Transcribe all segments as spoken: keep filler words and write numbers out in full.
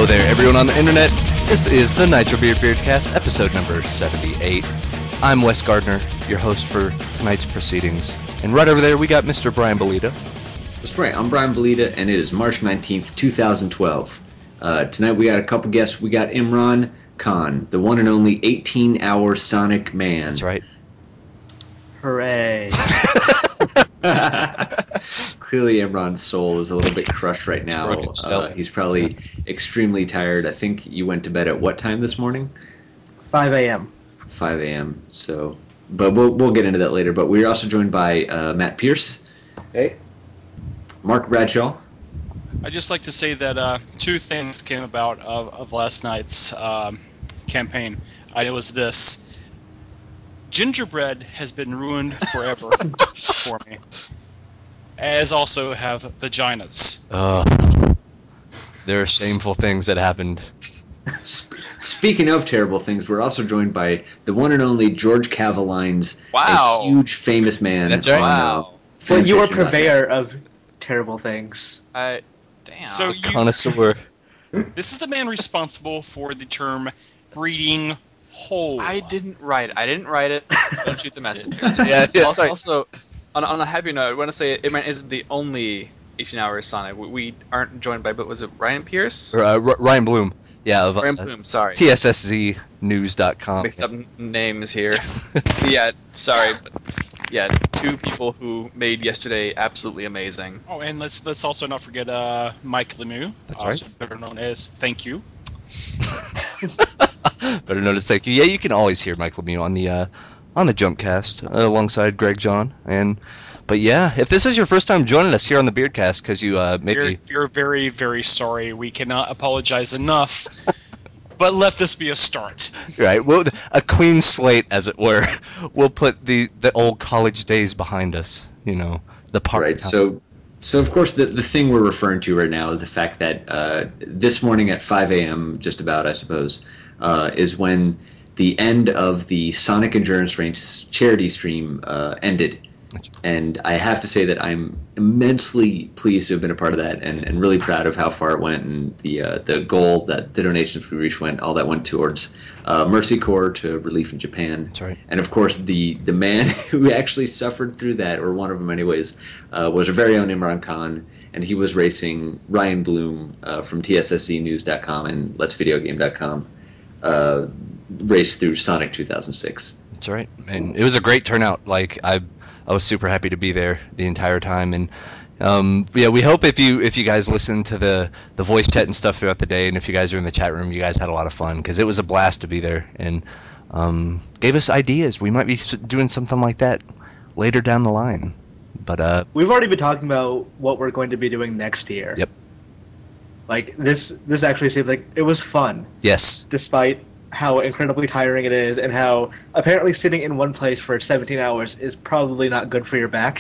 Hello there, everyone on the internet. This is the Nitro Beard Beardcast, episode number seventy-eight. I'm Wes Gardner, your host for tonight's proceedings. And right over there, we got Mister Brian Bolita. That's right, I'm Brian Bolita, and it is March nineteenth, twenty twelve. Uh, tonight we got a couple guests. We got Imran Khan, the one and only eighteen-hour Sonic Man. That's right. Hooray. Clearly Imran's soul is a little bit crushed right now. Uh, he's probably extremely tired. I think you went to bed at what time this morning? five a.m. five a.m. So, but we'll we'll get into that later. But we're also joined by uh, Matt Pierce. Hey. Mark Bradshaw. I'd just like to say that uh, two things came about of, of last night's um, campaign. Uh, it was this. Gingerbread has been ruined forever for me. As also have vaginas. Uh, there are shameful things that happened. Speaking of terrible things, we're also joined by the one and only George Cavalines, wow. a huge famous man. That's right. On, wow. uh, Well, you are fanfiction dot net. purveyor of terrible things. I, damn. So you, Connoisseur. this is the man responsible for the term breeding hole. I didn't write it. I didn't write it. Don't shoot the messenger. Yeah, yeah, also, sorry. also on, on a happy note, I want to say Imran isn't the only eighteen-hour Sonic. We, we aren't joined by, but was it Ryan Pierce? Uh, R- Ryan Bloom. Yeah, of uh, Ryan Bloom, sorry. T S S Z news dot com. Mixed up names here. yeah, sorry. But yeah, two people who made yesterday absolutely amazing. Oh, and let's let's also not forget uh, Mike Lemieux, That's also right. better known as Thank You. Better notice, thank you. Yeah, you can always hear Mike Lemieux on the uh, on the Jumpcast uh, alongside Greg John. And but yeah, if this is your first time joining us here on the Beardcast, because you uh, maybe We're, we're very, very sorry. We cannot apologize enough. But let this be a start. right, well, a clean slate, as it were. We'll put the the old college days behind us. You know, the part. Right. So, so of course, the the thing we're referring to right now is the fact that uh, this morning at five a.m., just about, I suppose, uh, is when the end of the Sonic Endurance Range charity stream uh, ended. And I have to say that I'm immensely pleased to have been a part of that, and, and really proud of how far it went, and the uh, the goal that the donations we reached went, all that went towards uh, Mercy Corps to relief in Japan. That's right. And of course, the the man who actually suffered through that, or one of them anyways, uh, was our very own Imran Khan, and he was racing Ryan Bloom uh, from T S S Z news dot com and Let's Video Game dot com, uh, race through Sonic two thousand six. That's right, and it was a great turnout. Like I. I was super happy to be there the entire time, and um, yeah, we hope if you if you guys listen to the, the voice chat and stuff throughout the day, and if you guys are in the chat room, you guys had a lot of fun, because it was a blast to be there, and um, gave us ideas. We might be doing something like that later down the line, but uh, We've already been talking about what we're going to be doing next year. Yep. Like, this this actually seemed like it was fun, yes, despite how incredibly tiring it is, and how apparently sitting in one place for seventeen hours is probably not good for your back.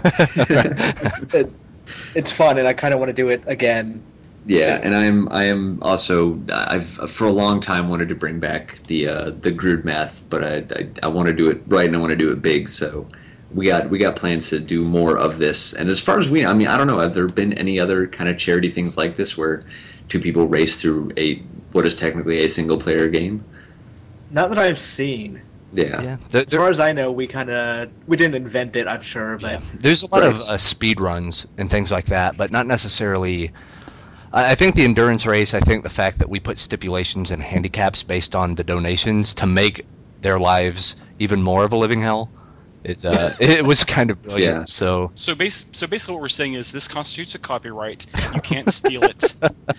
it, it's fun, and I kind of want to do it again. Yeah, and I'm I am also I've for a long time wanted to bring back the uh, the Grood math, but I, I I want to do it right and I want to do it big. So we got we got plans to do more of this. And as far as we, I mean, I don't know, have there been any other kind of charity things like this where two people race through a what is technically a single player game? Not that I've seen. Yeah. yeah. There, As there- far as I know, we kind of we didn't invent it, I'm sure, but yeah. There's a lot Right. of uh, speed runs and things like that, but not necessarily. I I think the endurance race. I think the fact that we put stipulations and handicaps based on the donations to make their lives even more of a living hell. It's uh, it was kind of brilliant. Yeah. So So, base, so basically what we're saying is this constitutes a copyright. You can't steal it.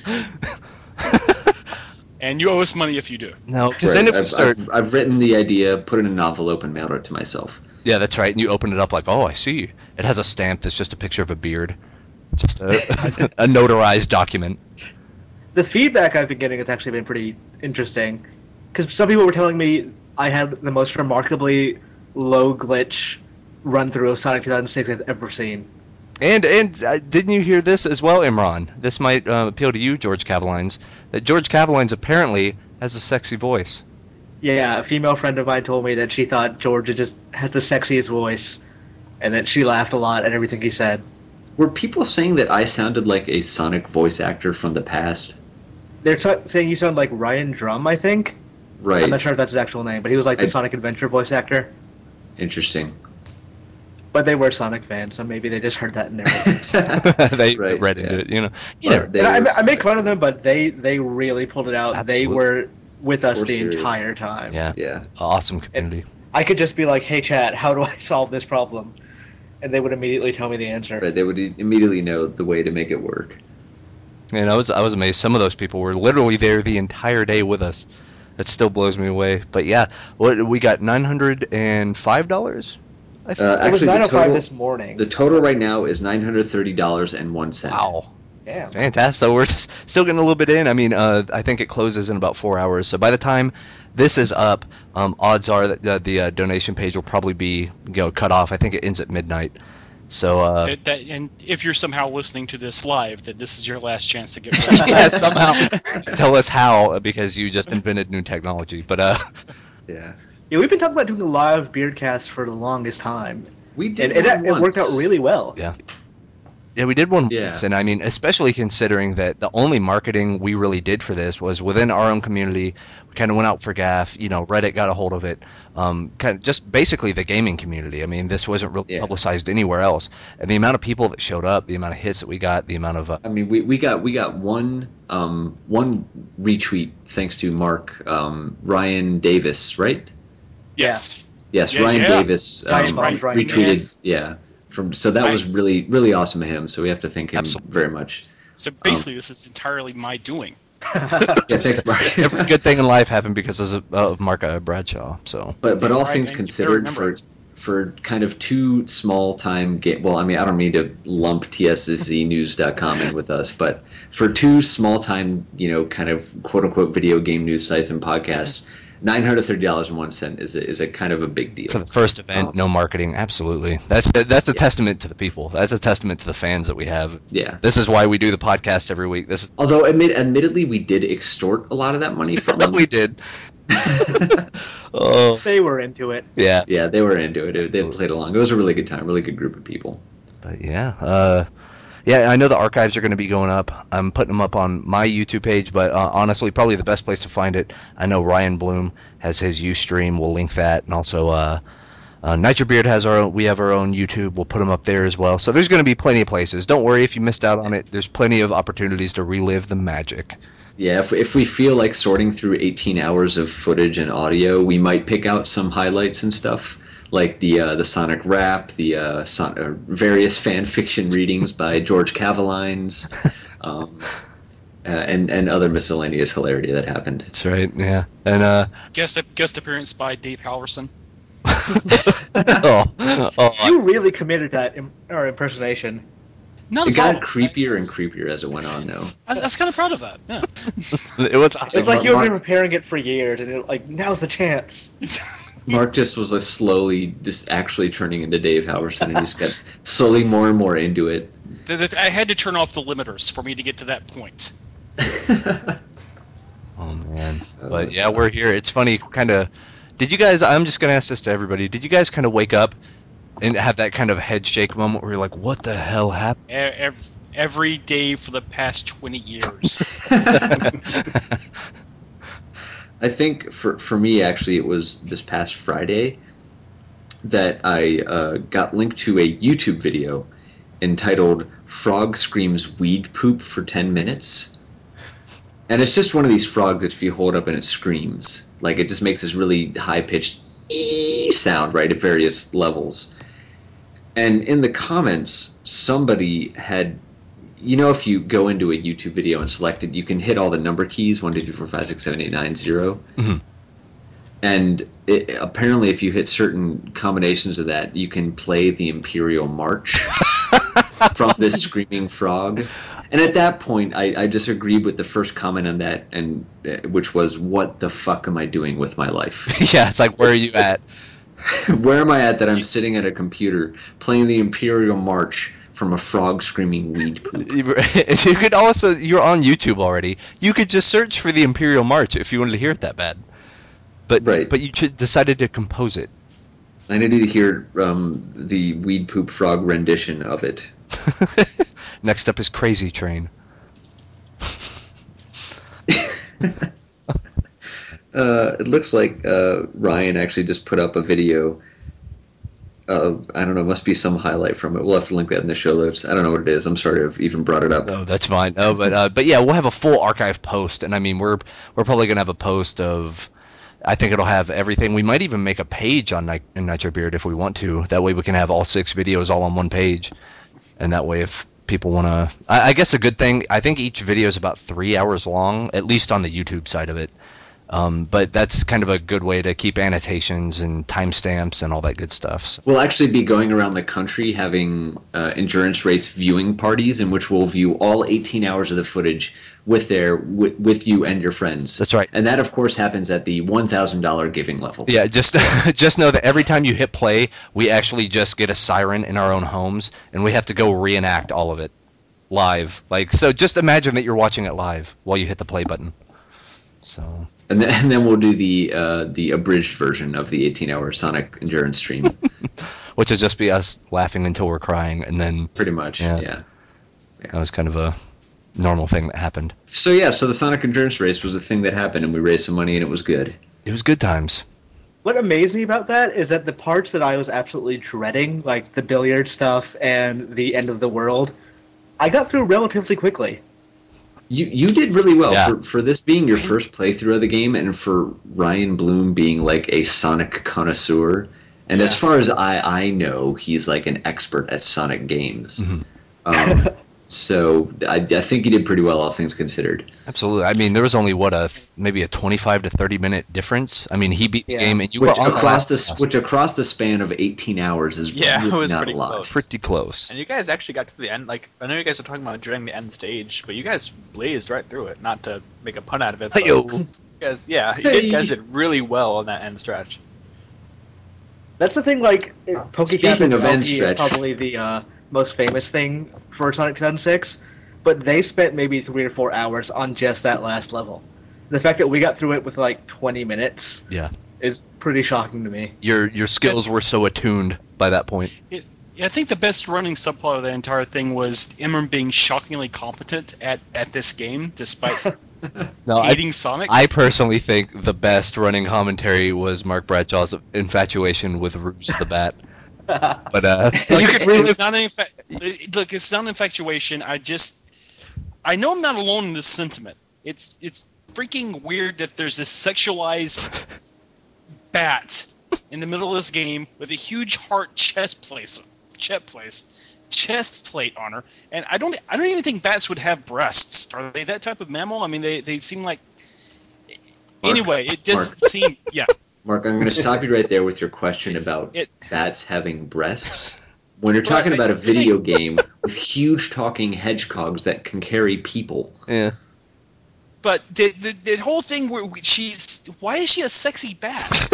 And you owe us money if you do. no, because Right. then if I've, you start, I've, I've written the idea, put it in an envelope, and mailed it to myself. yeah, that's right. And you open it up like, oh, I see. It has a stamp that's just a picture of a beard, just a, a notarized document. the feedback I've been getting has actually been pretty interesting, because some people were telling me I had the most remarkably low glitch run through of Sonic two thousand six I've ever seen. And and uh, didn't you hear this as well, Imran? This might uh, appeal to you, George Cavalines. That George Cavalines apparently has a sexy voice. Yeah, a female friend of mine told me that she thought George just has the sexiest voice, and that she laughed a lot at everything he said. Were people saying that I sounded like a Sonic voice actor from the past? they're t- saying you sound like Ryan Drum, I think. Right. I'm not sure if that's his actual name, but he was like the I- Sonic Adventure voice actor. Interesting. But they were Sonic fans, so maybe they just heard that in their they Right, read yeah. into it, you know. You Right, never- they And were- I, I make fun of them, but they, they really pulled it out. They Absolutely. were with us For the serious. entire time. Yeah. Yeah. Awesome community. I could just be like, hey, chat, how do I solve this problem? And they would immediately tell me the answer. Right. They would i- immediately know the way to make it work. And I was I was amazed. Some of those people were literally there the entire day with us. That still blows me away. But yeah, what we got nine hundred and five dollars. I think. Uh, It was actually, nine the oh five total this morning. the total right now is nine hundred thirty dollars and one cent. Wow. Damn. Fantastic. So we're s- still getting a little bit in. I mean, uh, I think it closes in about four hours. So by the time this is up, um, odds are that uh, the uh, donation page will probably be you know cut off. I think it ends at midnight. So uh, It- that, and if you're somehow listening to this live, that this is your last chance to get rich. yeah, somehow tell us how uh, because you just invented new technology. But uh, Yeah. Yeah, we've been talking about doing a live Beardcast for the longest time. We did. And it, one it worked out once. really well. Yeah. Yeah, we did one Yeah. once, and I mean, especially considering that the only marketing we really did for this was within our own community. We kind of went out for gaff, you know, Reddit got a hold of it, um, kind of just basically the gaming community. I mean, this wasn't really Yeah. publicized anywhere else, and the amount of people that showed up, the amount of hits that we got, the amount of uh, I mean, we, we got we got one um one retweet thanks to Mark um, Ryan Davis, right? Yes. Yes, Yeah, Ryan yeah. Davis um, Ryan- Ryan- Ryan retweeted. Davis. Yeah, from so that Right. was really really awesome of him. So we have to thank him Absolutely. very much. So basically, this is entirely my doing. Yeah, thanks, Mark. every good thing in life happened because of, of Mark uh, Bradshaw. So But but Yeah, all right, things and you considered, remember for it. for kind of two small time game. Well, I mean, I don't mean to lump T S Z news dot com in with us, but for two small time, you know, kind of quote unquote video game news sites and podcasts, nine hundred thirty dollars and one cent is a, is a kind of a big deal. for the first event, Um, no marketing, absolutely. That's that's a Yeah. testament to the people. That's a testament to the fans that we have. Yeah. This is why we do the podcast every week. This is Although, admit, admittedly, we did extort a lot of that money from them. we did. Oh They were into it. yeah. Yeah, they were into it. They played along. It was a really good time. Really good group of people. But yeah, uh, yeah, I know the archives are going to be going up. I'm putting them up on my YouTube page, but uh, honestly, probably the best place to find it. I know Ryan Bloom has his Ustream. We'll link that, and also uh, uh, Nitro Beard has our own, we have our own YouTube. We'll put them up there as well. So there's going to be plenty of places. Don't worry if you missed out on it. There's plenty of opportunities to relive the magic. Yeah, if, if we feel like sorting through eighteen hours of footage and audio, we might pick out some highlights and stuff, like the uh, the Sonic rap, the uh, son- uh, various fan fiction readings by George Cavalines, um, uh, and and other miscellaneous hilarity that happened. That's right. Yeah, and uh, Guest guest appearance by Dave Halverson. oh, oh, You really committed that Im- or impersonation. Not It at got all. creepier and creepier as it went on, though. I, I was kind of proud of that. Yeah. it was. It's like you've Mark- been preparing it for years, and it, like now's the chance. Mark just was like slowly just actually turning into Dave Halverson, and he just got slowly more and more into it. The- the- I had to turn off the limiters for me to get to that point. Oh man, but yeah, we're here. It's funny, kind of. Did you guys? I'm just gonna ask this to everybody. Did you guys kind of wake up and have that kind of head shake moment where you're like, "What the hell happened?" Every, every day for the past twenty years. I think for for me, actually, it was this past Friday that I uh, got linked to a YouTube video entitled "Frog Screams Weed Poop for ten minutes," and it's just one of these frogs that if you hold up and it screams, like it just makes this really high pitched ee sound, right, at various levels. And in the comments, somebody had. You know, if you go into a YouTube video and select it, you can hit all the number keys one, two, three, four, five, six, seven, eight, nine, zero. Mhm. And it, apparently, if you hit certain combinations of that, you can play the Imperial March from this screaming frog. And at that point, I, I disagreed with the first comment on that, and uh, which was, "What the fuck am I doing with my life? Yeah, it's like, where are you at? Where am I at that I'm sitting at a computer playing the Imperial March from a frog screaming weed poop?" You could also, you're on YouTube already. You could just search for the Imperial March if you wanted to hear it that bad. But Right. but you ch- decided to compose it. I needed to hear um, the weed poop frog rendition of it. Uh, it looks like uh, Ryan actually just put up a video. Uh, I don't know, must be some highlight from it. We'll have to link that in the show notes. I don't know what it is. I'm sorry to have even brought it up. No, that's fine. No, but uh, but yeah, we'll have a full archive post, and I mean, we're we're probably gonna have a post of. I think it'll have everything. We might even make a page on Ni- in Nitro Beard if we want to. That way we can have all six videos all on one page, and that way if people want to, I, I guess a good thing. I think each video is about three hours long, at least on the YouTube side of it. Um, but that's kind of a good way to keep annotations and timestamps and all that good stuff. So. We'll actually be going around the country having uh, endurance race viewing parties in which we'll view all eighteen hours of the footage with their with, with you and your friends. That's right. And that, of course, happens at the one thousand dollars giving level. Yeah, just just know that every time you hit play, we actually just get a siren in our own homes, and we have to go reenact all of it live. Like, so just imagine that you're watching it live while you hit the play button. So. And then, and then we'll do the uh, the abridged version of the eighteen-hour Sonic Endurance stream. Which will just be us laughing until we're crying, and then... Pretty much, yeah. yeah. yeah. That was kind of a normal thing that happened. So yeah, so the Sonic Endurance race was a thing that happened, and we raised some money, and it was good. It was good times. What amazed me about that is that the parts that I was absolutely dreading, like the billiard stuff and the end of the world, I got through relatively quickly. You you did really well yeah. for for this being your first playthrough of the game, and for Ryan Bloom being like a Sonic connoisseur. And Yeah. as far as I I know, he's like an expert at Sonic games. Mhm. Um, so I, I think he did pretty well, all things considered. Absolutely. I mean, there was only, what, a maybe a twenty-five to thirty minute difference? I mean, he beat the Yeah. game, and you Which were on the across last the pass. which across the span of eighteen hours is Yeah, it really was not pretty a lot. close. Pretty close. And you guys actually got to the end. Like, I know you guys are talking about during the end stage, but you guys blazed right through it. Not to make a pun out of it. but Hey-yo. You guys, yeah, you Hey. guys did really well on that end stretch. That's the thing, like, PokeCap Speaking and of end Poke is stretch. probably the uh, most famous thing for Sonic two thousand six, but they spent maybe three or four hours on just that last level. The fact that we got through it with, like, twenty minutes Yeah. is pretty shocking to me. Your your skills were so attuned by that point. It, yeah, I think the best running subplot of the entire thing was Imran being shockingly competent at, at this game, despite No, I, hating Sonic. I personally think the best running commentary was Mark Bradshaw's infatuation with Rouge the Bat. But uh, Like, you it's, could really it's not an infa- it- look, it's not an infatuation. I just, I know I'm not alone in this sentiment. It's it's freaking weird that there's this sexualized bat in the middle of this game with a huge heart chest place, chest place, chest plate on her, and I don't, I don't even think bats would have breasts. Are they that type of mammal? I mean, they they seem like. Mark, Anyway, it doesn't Mark. seem. Yeah. Mark, I'm going to stop you right there with your question about It- bats having breasts. When you're Right, talking about a I- video game with huge talking hedgehogs that can carry people, yeah. But the, the the whole thing where we- she's, why is she a sexy bat?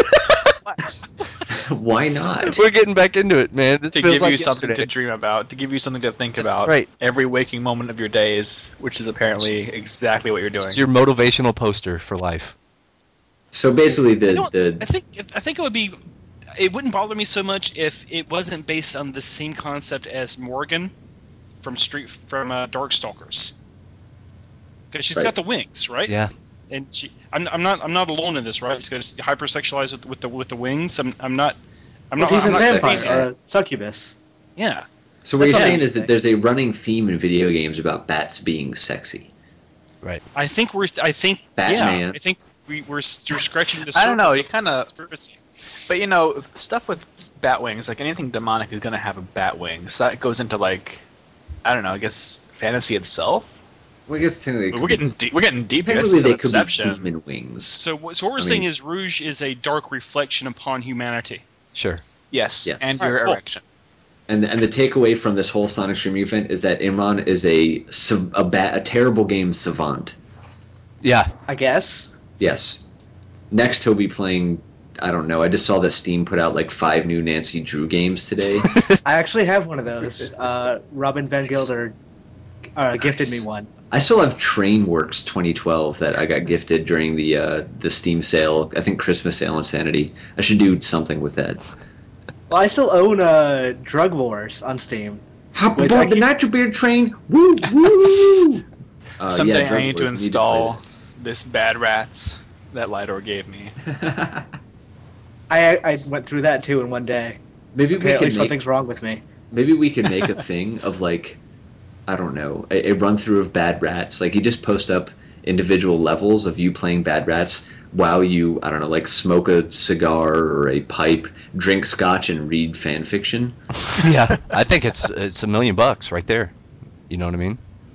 why not? We're getting back into it, man. This To feels give like you something yesterday. to dream about, to give you something to think That's about right. every waking moment of your days, which is apparently exactly what you're doing. It's your motivational poster for life. So basically, I, the don't- the I think I think it would be, it wouldn't bother me so much if it wasn't based on the same concept as Morgan from Street from uh, Darkstalkers, because she's Right. got the wings, right? Yeah. And she, I'm, I'm not I'm not alone in this, right? Because hypersexualized with, with the with the wings. I'm I'm not I'm Well, not. he's I'm a not vampire, crazy. or a succubus. Yeah. so what you're That's saying all. is that there's a running theme in video games about bats being sexy. Right. I think we're. I think. Batman. Yeah. I think we, we're you're scratching the surface. I don't know, you of the kinda- conspiracy. But you know, stuff with bat wings, like anything demonic is gonna have a bat wing. So that goes into like, I don't know, I guess fantasy itself. Well, I guess technically, We're getting deep. We're getting deep here. This technically is they an could be Inception. demon wings. So, what- so what we're I saying mean- is Rouge is a dark reflection upon humanity. Sure. Yes, Yes. and Alright, your cool. erection. And and the takeaway from this whole Sonic Stream event is that Imran is a sav- a, ba- a terrible game savant. Yeah. I guess. Yes. Next, he'll be playing. I don't know. I just saw that Steam put out like five new Nancy Drew games today. I actually have one of those. Uh, Robin Van Gilder uh, gifted me one. I still have Trainworks twenty twelve that I got gifted during the uh, the Steam sale. I think Christmas sale Insanity. I should do something with that. Well, I still own uh, Drug Wars on Steam. Hop Wait, aboard I the keep- Nitro Beard train! Woo woo! Uh, Someday yeah, Drug I need to Wars, we need install play this Bad Rats that Lidor gave me. I I went through that too in one day. Maybe we Apparently could make, something's wrong with me. maybe we could make a thing of like, I don't know, a, a run through of Bad Rats. Like you just post up individual levels of you playing Bad Rats while you, I don't know, like smoke a cigar or a pipe, drink scotch, and read fan fiction. Yeah, I think it's it's a million bucks right there. You know what I mean?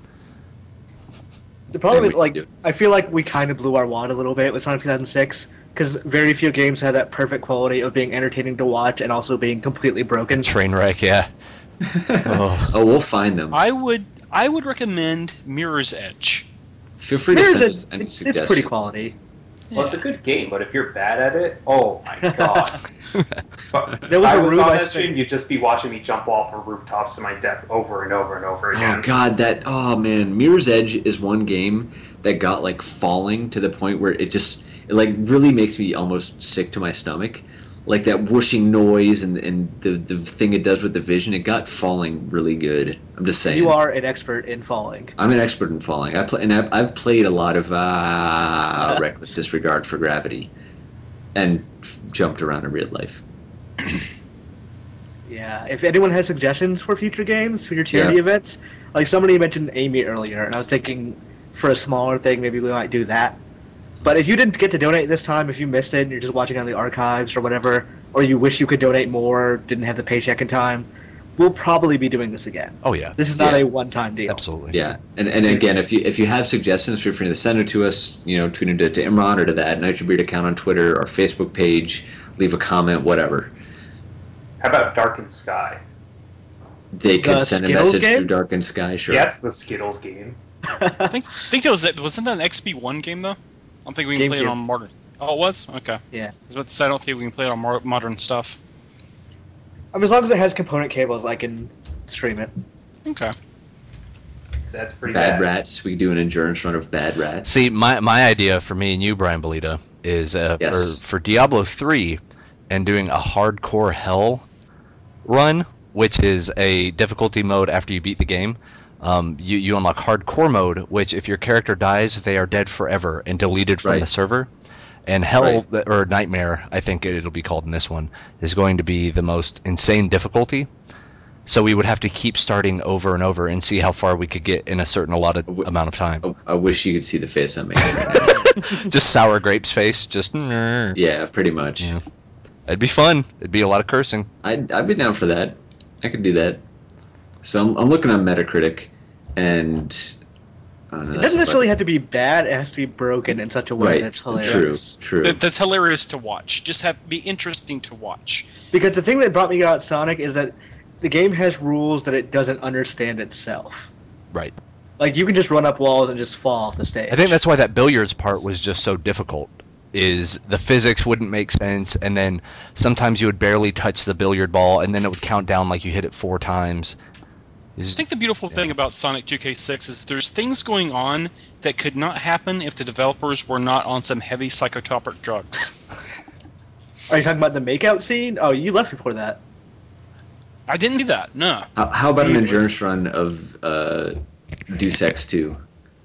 The problem Yeah, is, we like, can do I feel like we kind of blew our wad a little bit with Sonic two thousand six, because very few games have that perfect quality of being entertaining to watch and also being completely broken. Train wreck, yeah. Oh. Oh, we'll find them. I would I would recommend Mirror's Edge. Feel free to Mirror's send Edge, us any it's, suggestions. it's pretty quality. Well, it's a good game, but if you're bad at it, oh my god. But There was I a was room on I that stream, spent- you'd just be watching me jump off of rooftops to my death over and over and over again. Oh god, that oh man, Mirror's Edge is one game that got like falling to the point where it just it like really makes me almost sick to my stomach. Like that whooshing noise and and the the thing it does with the vision, it got falling really good. I'm just saying. You are an expert in falling. I'm an expert in falling. I play and I've, I've played a lot of uh, reckless disregard for gravity, and f- jumped around in real life. Yeah, if anyone has suggestions for future games, future charity Yeah. events, like somebody mentioned Amy earlier, and I was thinking for a smaller thing, maybe we might do that. But if you didn't get to donate this time, if you missed it and you're just watching on the archives or whatever, or you wish you could donate more, didn't have the paycheck in time, we'll probably be doing this again. Oh yeah, This is not Yeah. a one-time deal. absolutely. Yeah, and and again, if you if you have suggestions, feel free to send it to us. You know, tweet it to, to Imran or to the at Night Your Beard account on Twitter or Facebook page. Leave a comment, whatever. How about Darkened Sky? They can The send a Skittles message game? through Dark and Sky. Sure. Yes, the Skittles game. I think think that was it. Wasn't that an X B one game though? I don't think we can play it GameCube. on modern. Oh, it was? Okay. Yeah. I was about to say I don't think we can play it on more modern stuff. I mean, as long as it has component cables, I can stream it. Okay. So that's pretty Bad bad. Rats. We do an endurance run of Bad Rats. See, my my idea for me and you, Brian Belita, is uh, Yes. for for Diablo three, and doing a hardcore hell run, which is a difficulty mode after you beat the game. Um, you you unlock hardcore mode, which if your character dies, they are dead forever and deleted from Right. the server. And hell Right. th- or nightmare, I think it'll be called in this one, is going to be the most insane difficulty. So we would have to keep starting over and over and see how far we could get in a certain allotted W- amount of time. I, I wish you could see the face I'm making right now. Just sour grapes face, just yeah. Yeah, pretty much. Yeah. It'd be fun. It'd be a lot of cursing. I'd, I'd be down for that. I could do that. So I'm, I'm looking on Metacritic, and I don't know, It that's doesn't about- necessarily have to be bad, it has to be broken in such a way right. that's hilarious. True, true. That, that's hilarious to watch. Just have be interesting to watch. Because the thing that brought me out Sonic is that the game has rules that it doesn't understand itself. Right. Like, you can just run up walls and just fall off the stage. I think that's why that billiards part was just so difficult. Is the physics wouldn't make sense, and then sometimes you would barely touch the billiard ball, and then it would count down like you hit it four times. It's I just- think the beautiful thing about Sonic two K six is there's things going on that could not happen if the developers were not on some heavy psychotropic drugs. Are you talking about the makeout scene? Oh, you left before that. I didn't do that. No. How, how about an He endurance was- run of uh, Deus Ex two?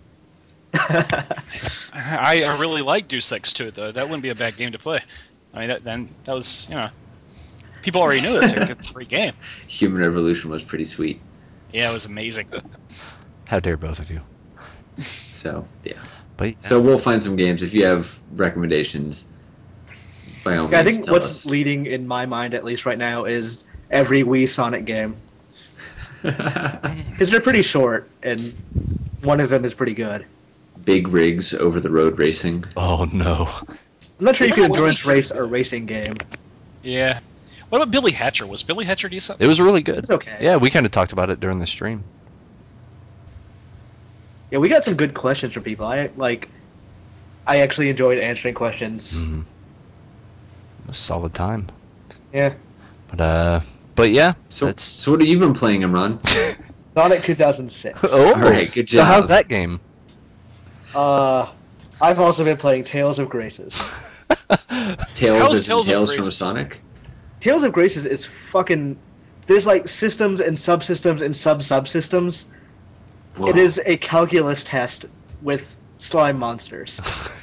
I, I really like Deus Ex two though. That wouldn't be a bad game to play. I mean, that, then that was you know, people already knew this. It's a great game. Human Revolution was pretty sweet. Yeah, it was amazing. How dare both of you? So yeah. But So we'll find some games. If you have recommendations, by all means, Yeah, I think tell what's us. leading in my mind, at least right now, is every Wii Sonic game. Because they're pretty short, and one of them is pretty good. Big rigs over the road racing. oh no. I'm not sure you What can about endurance Wii? race a racing game. Yeah. What about Billy Hatcher? Was Billy Hatcher decent? It was really good. It's okay. Yeah, we kind of talked about it during the stream. Yeah, we got some good questions from people. I like. I actually enjoyed answering questions. Mm-hmm. It was a solid time. Yeah. But uh, but yeah. So, that's so what have you been playing, Imran? Sonic two thousand six. oh. All right, good So job. how's that game? Uh, I've also been playing Tales of Graces. Tales, How's as in Tales of Tales from Graces? Sonic? Tales of Graces is fucking. There's like systems and subsystems and sub-subsystems. Whoa. It is a calculus test with slime monsters.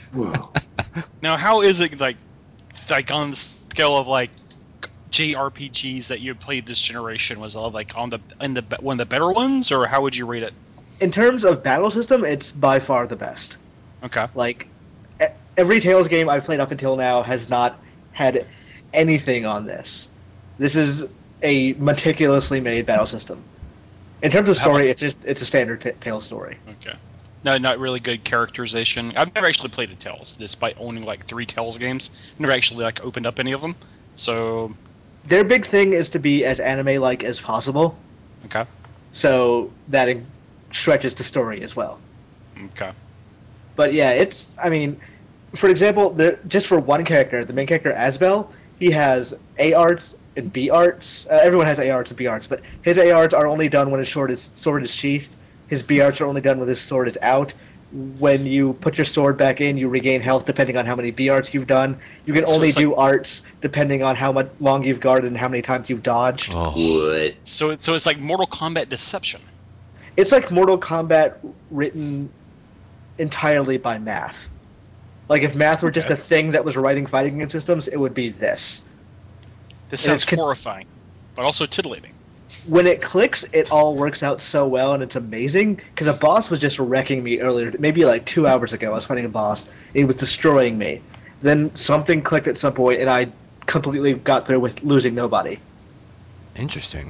Whoa. Now, how is it like, like on the scale of like J R P Gs that you played this generation? Was it like on the in the one of the better ones, or how would you rate it? In terms of battle system, it's by far the best. Okay. Like, e- every Tales game I've played up until now has not had anything on this. This is a meticulously made battle system. In terms of How story, about- it's just it's a standard t- Tales story. Okay. No, not really good characterization. I've never actually played a Tales, despite owning like three Tales games. Never actually like opened up any of them. So, Their big thing is to be as anime-like as possible, okay, so that it stretches the story as well. okay. But yeah, it's, I mean, for example, the, just for one character, the main character, Asbel, he has A arts and B arts. Uh, everyone has A arts and B arts, but his A arts are only done when his sword is, sword is sheathed. His B arts are only done when his sword is out. When you put your sword back in, you regain health depending on how many B arts you've done. You can So only it's like- do arts depending on how much long you've guarded and how many times you've dodged. Oh. What? So, it- so it's like Mortal Kombat Deception. It's like Mortal Kombat written entirely by math. Like if math were just Okay. a thing that was writing fighting game systems, it would be this. This And sounds it's con- horrifying, but also titillating. When it clicks, it all works out so well, and it's amazing. Because a boss was just wrecking me earlier, maybe like two hours ago. I was fighting a boss. It was destroying me. Then something clicked at some point, and I completely got through with losing nobody. Interesting.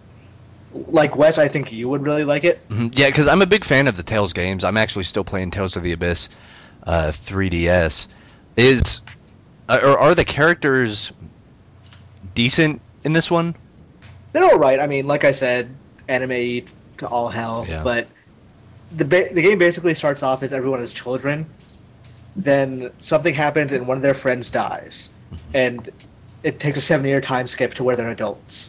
Like Wes, I think you would really like it. Mhm. Yeah, because I'm a big fan of the Tales games. I'm actually still playing Tales of the Abyss uh, three D S. Is uh, or are the characters decent in this one? They're all right. I mean, like I said, anime to all hell. Yeah. But the ba- the game basically starts off as everyone is children. Then something happens and one of their friends dies, and it takes a seven-year time skip to where they're adults.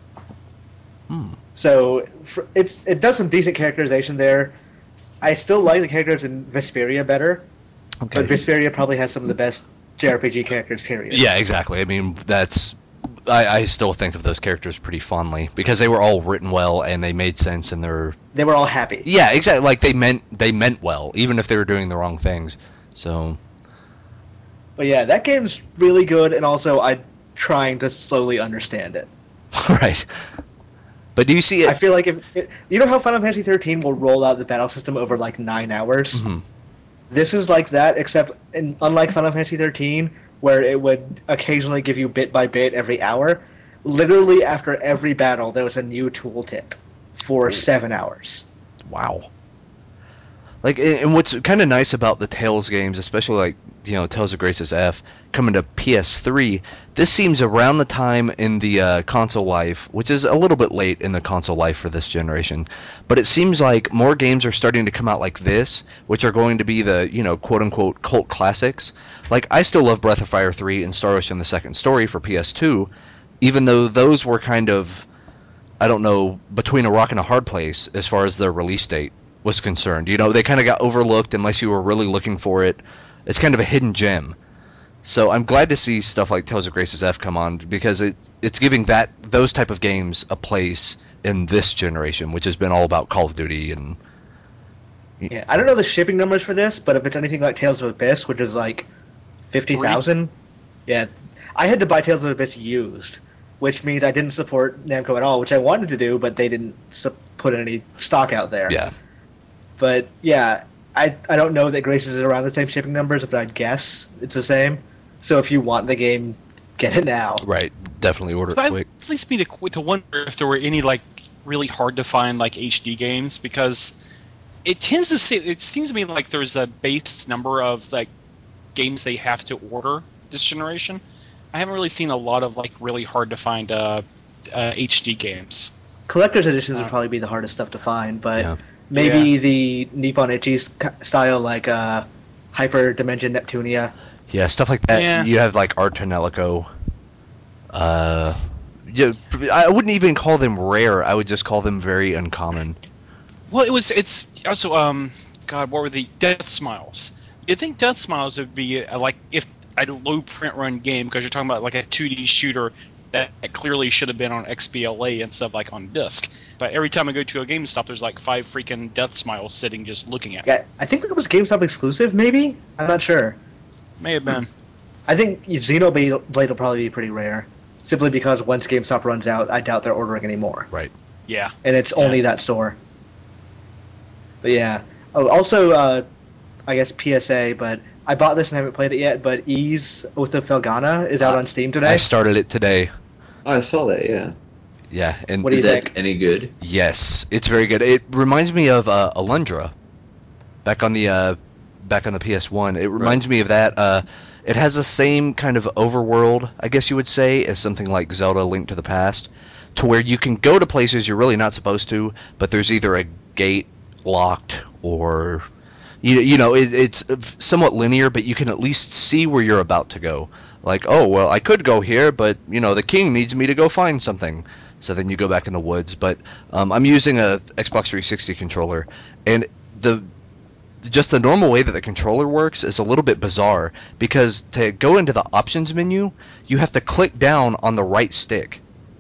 Hmm. So for, it's it does some decent characterization there. I still like the characters in Vesperia better, Okay. but Vesperia probably has some of the best J R P G characters. Period. Yeah, exactly. I mean, that's. I, I still think of those characters pretty fondly because they were all written well and they made sense and they're. They were all happy. Yeah, exactly. Like they meant they meant well, even if they were doing the wrong things. So. But yeah, that game's really good, and also I'm trying to slowly understand it. Right. But do you see it? I feel like if it, you know how Final Fantasy thirteen will roll out the battle system over like nine hours. Mhm. This is like that, except in, unlike Final Fantasy thirteen, where it would occasionally give you bit by bit every hour. Literally after every battle, there was a new tooltip for seven hours. Wow. Like, and and what's kind of nice about the Tales games, especially like, you know, Tales of Graces F, coming to P S three, this seems around the time in the uh, console life, which is a little bit late in the console life for this generation, but it seems like more games are starting to come out like this, which are going to be the, you know, quote-unquote cult classics. Like, I still love Breath of Fire three and Star Ocean the Second Story for P S two, even though those were kind of, I don't know, between a rock and a hard place as far as their release date was concerned. You know, they kind of got overlooked unless you were really looking for it. It's kind of a hidden gem. So I'm glad to see stuff like Tales of Graces F come on because it it's giving that those type of games a place in this generation, which has been all about Call of Duty and. Yeah, I don't know the shipping numbers for this, but if it's anything like Tales of Abyss, which is like fifty thousand, yeah, I had to buy Tales of Abyss used, which means I didn't support Namco at all, which I wanted to do, but they didn't su- put any stock out there. Yeah. But yeah, I I don't know that Graces is around the same shipping numbers, but I'd guess it's the same. So if you want the game, get it now. Right. Definitely order it But quick. it leads me to to wonder if there were any like really hard to find like H D games, because it tends to say it seems to me like there's a base number of like games they have to order this generation. I haven't really seen a lot of like really hard to find uh, uh, H D games. Collector's editions Uh, would probably be the hardest stuff to find, but Yeah. maybe Yeah. the Nippon Ichi sk- style, like uh, Hyper Dimension Neptunia. Yeah, stuff like that. Yeah. You have like Artonelico. Uh, yeah, I wouldn't even call them rare. I would just call them very uncommon. Well, it was. It's also um. God, what were the Death Smiles? You think Death Smiles would be uh, like if a low print run game, because you're talking about like a two D shooter that clearly should have been on X B L A instead of like on disc. But every time I go to a GameStop, there's like five freaking Death Smiles sitting just looking at me. Yeah, I think it was GameStop exclusive, maybe? I'm not sure. May have been. I think Xenoblade will probably be pretty rare, simply because once GameStop runs out, I doubt they're ordering anymore. Right. Yeah. And it's only Yeah. that store. But yeah. Oh, also, uh, I guess P S A, but I bought this and haven't played it yet, but Ys Oath of Felghana is out Uh, on Steam today. I started it today. Oh, I saw that. Yeah. Yeah, and What do Is you that think? any good? yes, it's very good. It reminds me of uh, Alundra, back on the uh, back on the P S one. It reminds me of that. Uh, it has the same kind of overworld, I guess you would say, as something like Zelda: Link to the Past, to where you can go to places you're really not supposed to, but there's either a gate locked or you, you know it, it's somewhat linear, but you can at least see where you're about to go. Like, oh well, I could go here, but you know the king needs me to go find something. So then you go back in the woods. But um, I'm using a Xbox three sixty controller, and the just the normal way that the controller works is a little bit bizarre, because to go into the options menu, you have to click down on the right stick.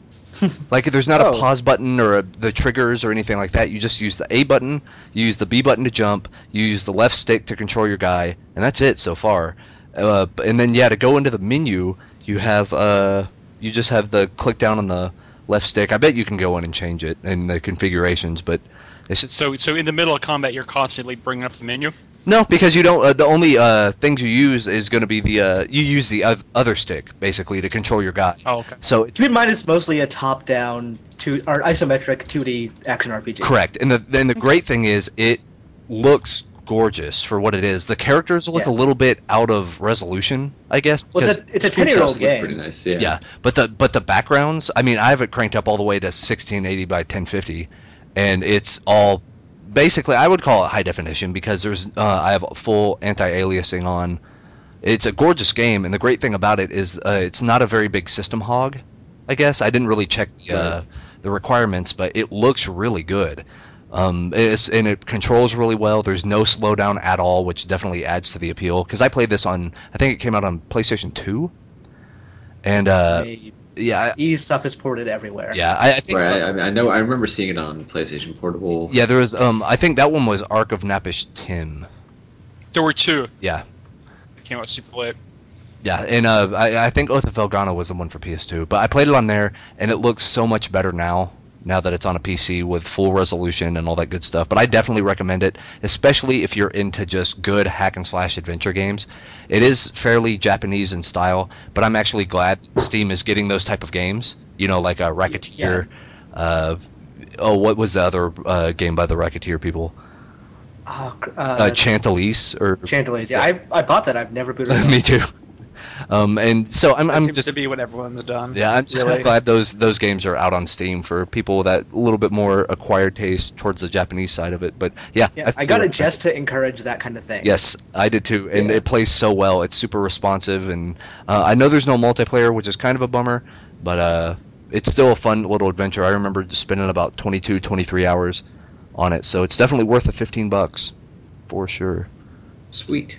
Like, there's not Oh. a pause button or a, the triggers or anything like that. You just use the A button, you use the B button to jump, you use the left stick to control your guy, and that's it so far. Uh, and then, yeah, to go into the menu, you have uh, you just have the click down on the left stick. I bet you can go in and change it in the configurations, but it's just So, so in the middle of combat, you're constantly bringing up the menu. no, because you don't. Uh, the only uh, things you use is going to be the uh, you use the oth- other stick basically to control your guy. Oh, okay. So it's Keep in mind, it's mostly a top-down, two or isometric two D action R P G. correct. And the then the great thing is it looks gorgeous for what it is. The characters look Yeah. a little bit out of resolution, I guess. Well, it's because- a, it's a Screenshots ten-year-old look game. Pretty nice. Yeah. Yeah, but the but the backgrounds. I mean, I have it cranked up all the way to sixteen eighty by ten fifty, and it's all basically I would call it high definition because there's uh, I have full anti-aliasing on. It's a gorgeous game, and the great thing about it is uh, it's not a very big system hog. I guess I didn't really check the, uh, Right. the requirements, but it looks really good. Um, it's, and it controls really well. There's no slowdown at all, which definitely adds to the appeal. Because I played this on, I think it came out on PlayStation two, and uh, Hey, yeah, I- Ys stuff is ported everywhere. yeah, I, I think. Right. I, I mean, I know. I remember seeing it on PlayStation Portable. Yeah, there was. Um, I think that one was Ark of Napish Tim. There were two. Yeah, Came out super late. yeah, and uh, I, I think Oath of Felghana was the one for P S two. But I played it on there, and it looks so much better now. Now that it's on a P C with full resolution and all that good stuff. But I definitely recommend it, especially if you're into just good hack and slash adventure games. It is fairly Japanese in style, but I'm actually glad Steam is getting those type of games. You know, like a Racketeer. Uh, oh, what was the other uh, game by the Racketeer people? Oh, cr- Uh, uh, Chantalise or Chantilly's. Yeah, I, I bought that. I've never booted it. me too. Um, and so I'm, That I'm seems just to be what everyone's done. yeah, I'm just really. glad those those games are out on Steam for people that a little bit more acquired taste towards the Japanese side of it. But yeah, Yeah, I got feel- it just to encourage that kind of thing. Yes, I did too, and Yeah. it plays so well. It's super responsive, and uh, I know there's no multiplayer, which is kind of a bummer, but uh, it's still a fun little adventure. I remember just spending about twenty-two, twenty-three hours on it, so it's definitely worth the fifteen bucks for sure. Sweet.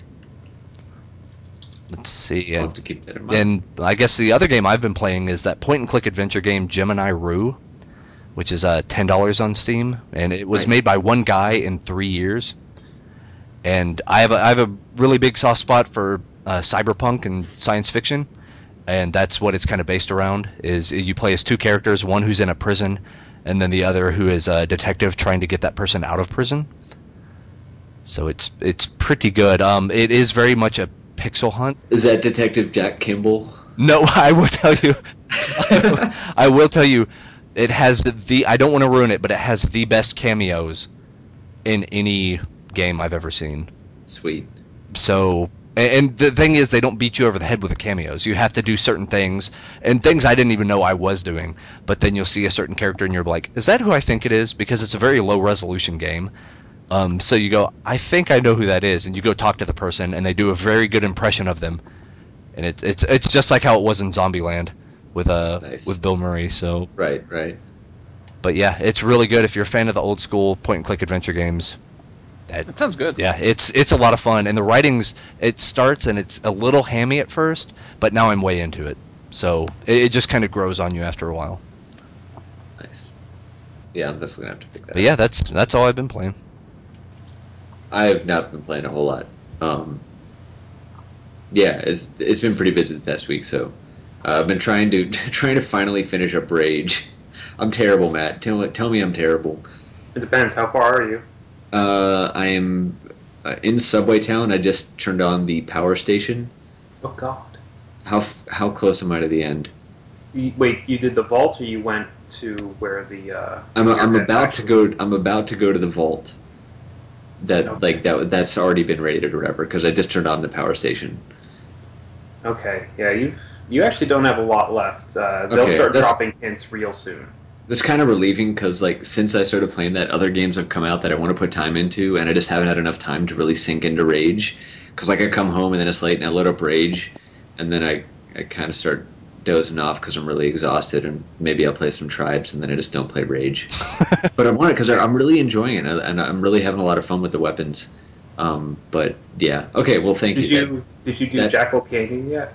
Let's see. I'll And, have to keep that in mind. and I guess the other game I've been playing is that point-and-click adventure game Gemini Rue, which is uh, ten dollars on Steam, and it was Nice. made by one guy in three years. And I have a, I have a really big soft spot for uh, cyberpunk and science fiction, and that's what it's kind of based around. Is you play as two characters, one who's in a prison, and then the other who is a detective trying to get that person out of prison. So it's it's pretty good. Um, it is very much a pixel hunt. Is that Detective Jack Kimball? No, I will tell you. I will tell you, it has the, the. I don't want to ruin it, but it has the best cameos in any game I've ever seen. Sweet. So, and, and the thing is, they don't beat you over the head with the cameos. You have to do certain things, and things I didn't even know I was doing. But then you'll see a certain character, and you're like, "Is that who I think it is?" Because it's a very low resolution game. Um, so you go, I think I know who that is, and you go talk to the person, and they do a very good impression of them, and it's it's it's just like how it was in Zombieland with uh Nice. with Bill Murray. So, Right. Right. but yeah, it's really good if you're a fan of the old school point and click adventure games. That, That sounds good. yeah, it's it's a lot of fun, and the writing's it starts and it's a little hammy at first, but now I'm way into it. So it, it just kind of grows on you after a while. Nice. Yeah, I'm definitely gonna have to pick that. But yeah, that's that's all I've been playing. I have not been playing a whole lot. Um, yeah, it's it's been pretty busy the past week, so uh, I've been trying to trying to finally finish up Rage. I'm terrible, Matt. Tell tell me I'm terrible. It depends. How far are you? Uh, I am uh, in Subway Town. I just turned on the power station. Oh God. How f- how close am I to the end? You, wait, you did the vault, or you went to where the? Uh, I'm I'm your about to actually- go. I'm about to go to the vault. That Okay. like that that's already been raided or whatever because I just turned on the power station. Okay, yeah, you you actually don't have a lot left. Uh, they'll Okay, start that's- dropping hints real soon. That's kind of relieving because like since I started playing that, other games have come out that I want to put time into, and I just haven't had enough time to really sink into Rage. Because like I come home and then it's late and I load up Rage, and then I I kind of start dozing off because I'm really exhausted, and maybe I'll play some Tribes, and then I just don't play Rage. But I want it because I'm really enjoying it, and I'm really having a lot of fun with the weapons. Um, but yeah, okay. Well, thank Did you. you did you do that- Jackal Canyon yet?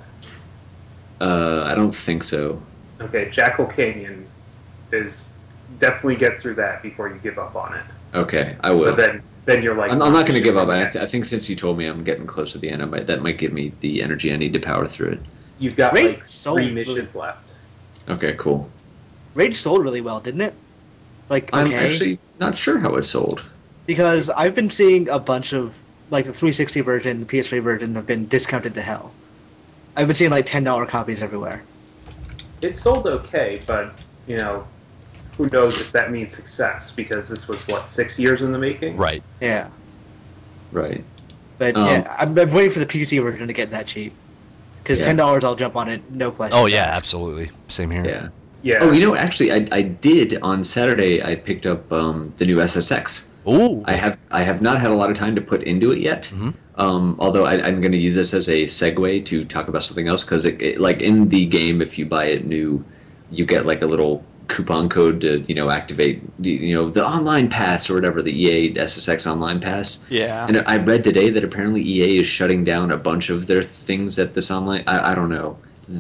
Uh, I don't think so. Okay, Jackal Canyon is definitely get through that before you give up on it. Okay, I will. But then then you're like, I'm, I'm not going to give up. I, Yeah. th- I think since you told me I'm getting close to the end, I might, that might give me the energy I need to power through it. You've got Great like soul three food. missions left. Okay, cool. Rage sold really well, didn't it? Like, okay. I'm actually not sure how it sold. Because I've been seeing a bunch of, like, the three sixty version, the P S three version have been discounted to hell. I've been seeing, like, ten dollar copies everywhere. It sold okay, but you know, who knows if that means success? Because this was what six years in the making. Right. Yeah. Right. But, Um, yeah, I'm, I'm waiting for the P C version to get that cheap. Because Yeah. ten dollars I'll jump on it, no question. Oh yeah, absolutely. Same here. Yeah. Yeah. Oh, you know, actually, I, I did on Saturday. I picked up um, the new S S X. Ooh. I have I have not had a lot of time to put into it yet. Mhm. Um, although I, I'm going to use this as a segue to talk about something else because, it, it, like in the game, if you buy it new, you get like a little coupon code to you know activate you know the online pass or whatever, the E A S S X online pass. Yeah. And I read today that apparently E A is shutting down a bunch of their things at this online. I, I don't know.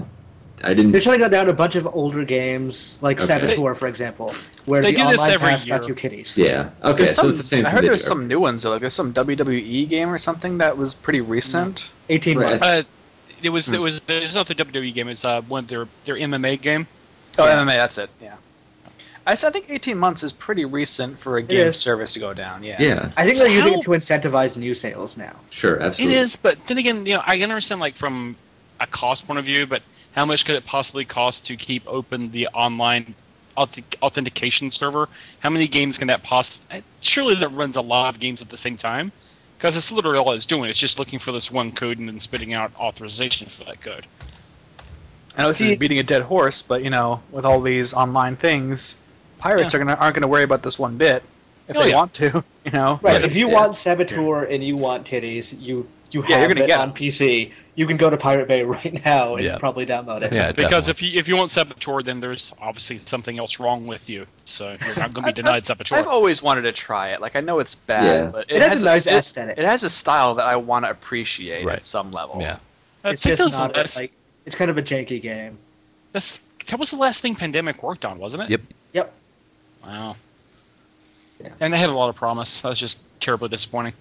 I didn't. They're shutting down a bunch of older games, like Okay. Saboteur, for example, where They the do this online every pass got year. you kitties. Yeah. Okay. There's So some, it's the same. I thing heard they there's do. some new ones though. Like there's some W W E game or something that was pretty recent. eighteen Right. months. Uh, it was Hmm. it was it's not the W W E game. It's uh one of their their M M A game. Oh, Yeah. M M A, that's it. Yeah. I, s- I think eighteen months is pretty recent for a game is. service to go down. Yeah. Yeah. I think So they're using how- it to incentivize new sales now. Sure. It Absolutely. is, but then again, you know, I can understand like from a cost point of view, but how much could it possibly cost to keep open the online authentic- authentication server? How many games can that possibly? Surely that runs a lot of games at the same time, because it's literally all it's doing. It's just looking for this one code and then spitting out authorization for that code. I know this See- is beating a dead horse, but you know, with all these online things, pirates Yeah. are gonna aren't gonna worry about this one bit if Oh, they yeah. want to. You know. Right. Yeah. If you Yeah. want Saboteur and you want titties, you you Yeah, you're have gonna it get on them. P C. You can go to Pirate Bay right now and Yeah. probably download it. Yeah, Because definitely. if you if you want Saboteur, then there's obviously something else wrong with you. So you're not going to be denied I've Saboteur. always wanted to try it. Like I know it's bad, Yeah. but It has a nice it- aesthetic. It has a style that I want to appreciate Right. at some level. Yeah. I It's think just that was, not the last, like it's kind of a janky game. that's, that was the last thing Pandemic worked on, wasn't it? Yep. Yep. Wow. Yeah. And they had a lot of promise. That was just terribly disappointing.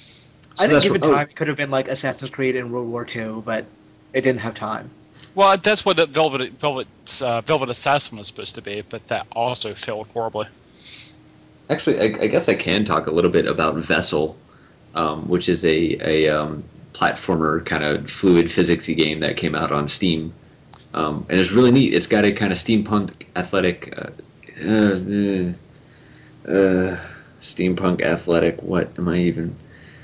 I think that's given what- oh. time, it could have been like Assassin's Creed and World War Two, but it didn't have time. Well, that's what the Velvet Velvet uh, Velvet Assassin was supposed to be, but that also failed horribly. Actually, I, I guess I can talk a little bit about Vessel, um, which is a a um, platformer kind of fluid physicsy game that came out on Steam, um, and it's really neat. It's got a kind of steampunk athletic, uh, uh, uh, uh, steampunk athletic. What am I even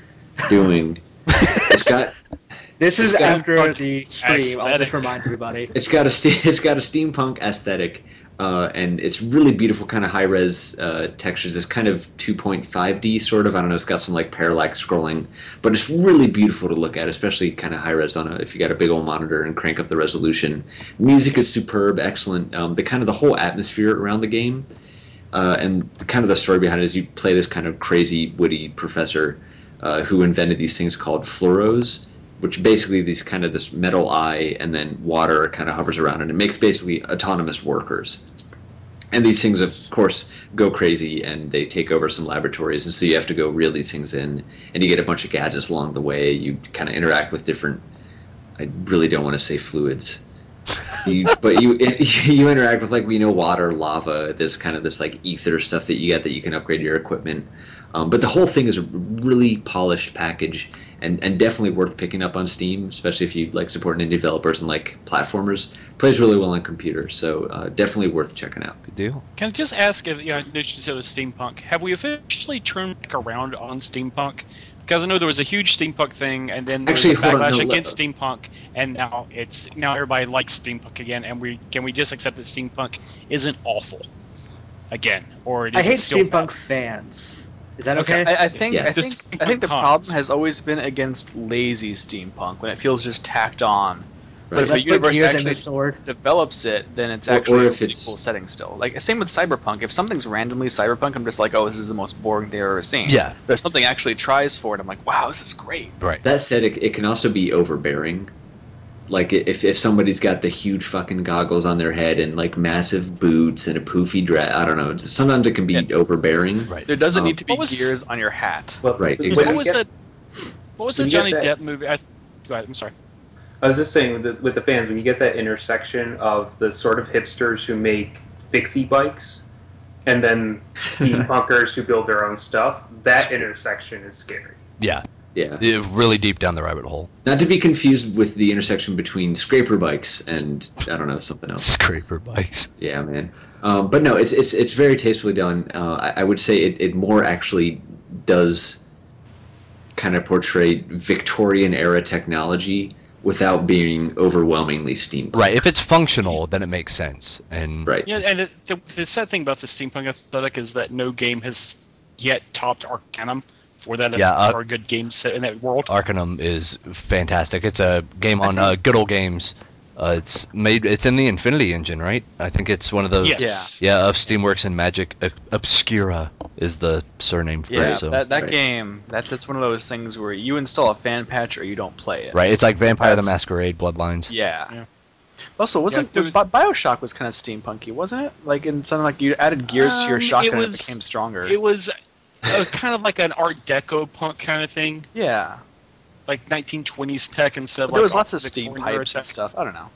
doing? It's got This is It's got after fucking the stream. I'll aesthetic. just remind everybody. It's got a ste- it's got a steampunk aesthetic, uh, and it's really beautiful, kind of high res uh, textures. It's kind of two point five D sort of. I don't know. It's got some like parallax scrolling, but it's really beautiful to look at, especially kind of high res on a if you got a big old monitor and crank up the resolution. Music is superb, excellent. Um, the kind of the whole atmosphere around the game, uh, and kind of the story behind it is you play this kind of crazy, witty professor uh, who invented these things called fluoros. which basically these kind of this metal eye and then water kind of hovers around, and it makes basically autonomous workers. And these things, of course, go crazy, and they take over some laboratories, and so you have to go reel these things in, and you get a bunch of gadgets along the way. You kind of interact with different, I really don't want to say fluids, you, but you it, you interact with, like, you know, water, lava, there's kind of this, like, ether stuff that you get that you can upgrade your equipment. Um, but the whole thing is a really polished package, and, and definitely worth picking up on Steam, especially if you like supporting indie developers and like platformers. Plays really well on computers, so uh, definitely worth checking out. Good deal. Can I just ask if, you know, you said it was steampunk, have we officially turned back around on steampunk? Because I know there was a huge steampunk thing, and then there was Actually, a hold on, backlash no, against let- steampunk, and now it's now everybody likes steampunk again, and we can we just accept that steampunk isn't awful again, or is I it hate still steampunk bad? fans. Is that okay? I, I think Yes. I think Just I think the cons. problem has always been against lazy steampunk when it feels just tacked on. But Right. if Let's the universe put gears in actually the sword. develops it, then it's Or- actually or a if really it's- cool setting still. Like same with cyberpunk. If something's randomly cyberpunk, I'm just like, oh, this is the most boring thing I've ever seen. Yeah. But if something actually tries for it, I'm like, wow, this is great. Right. That said, it, it can also be overbearing. Like if if somebody's got the huge fucking goggles on their head and like massive boots and a poofy dress, I don't know. Sometimes it can be Yeah. overbearing. Right. There doesn't Um, need to be what was- gears on your hat. Well, Right, when exactly. What you was get- that? What was the when you get Johnny that- Depp movie? I, go ahead. I'm sorry. I was just saying with the, with the fans, when you get that intersection of the sort of hipsters who make fixie bikes and then steampunkers who build their own stuff, that intersection is scary. Yeah. Yeah. Yeah, really deep down the rabbit hole. Not to be confused with the intersection between scraper bikes and I don't know, something else. Scraper bikes. Yeah, man. Um, but no, it's it's it's very tastefully done. Uh, I, I would say it, it more actually does kind of portray Victorian era technology without being overwhelmingly steampunk. Right. If it's functional, then it makes sense. And Right. Yeah, and it, the, the sad thing about the steampunk aesthetic is that no game has yet topped Arcanum for that Yeah, uh, for a good game set in that world. Arcanum is fantastic. It's a game on uh, Good Old Games. Uh, it's made. It's in the Infinity Engine, right? I think it's one of those. Yes. Yeah, of Steamworks and Magic. Uh, Obscura is the surname for Yeah, it. So. that that Right. game, that that's one of those things where you install a fan patch or you don't play it. Right. It's like Vampire the That's- Masquerade Bloodlines. Yeah. Yeah. Also, wasn't Yeah, the there Bi- Bioshock was kind of steampunky, wasn't it? Like in something like you added gears to your Um, shotgun it and it was- became stronger. It was uh, kind of like an Art Deco punk kind of thing, yeah. like nineteen twenties tech instead of But there like was lots of steam Victorian era pipes and tech. stuff. I don't know.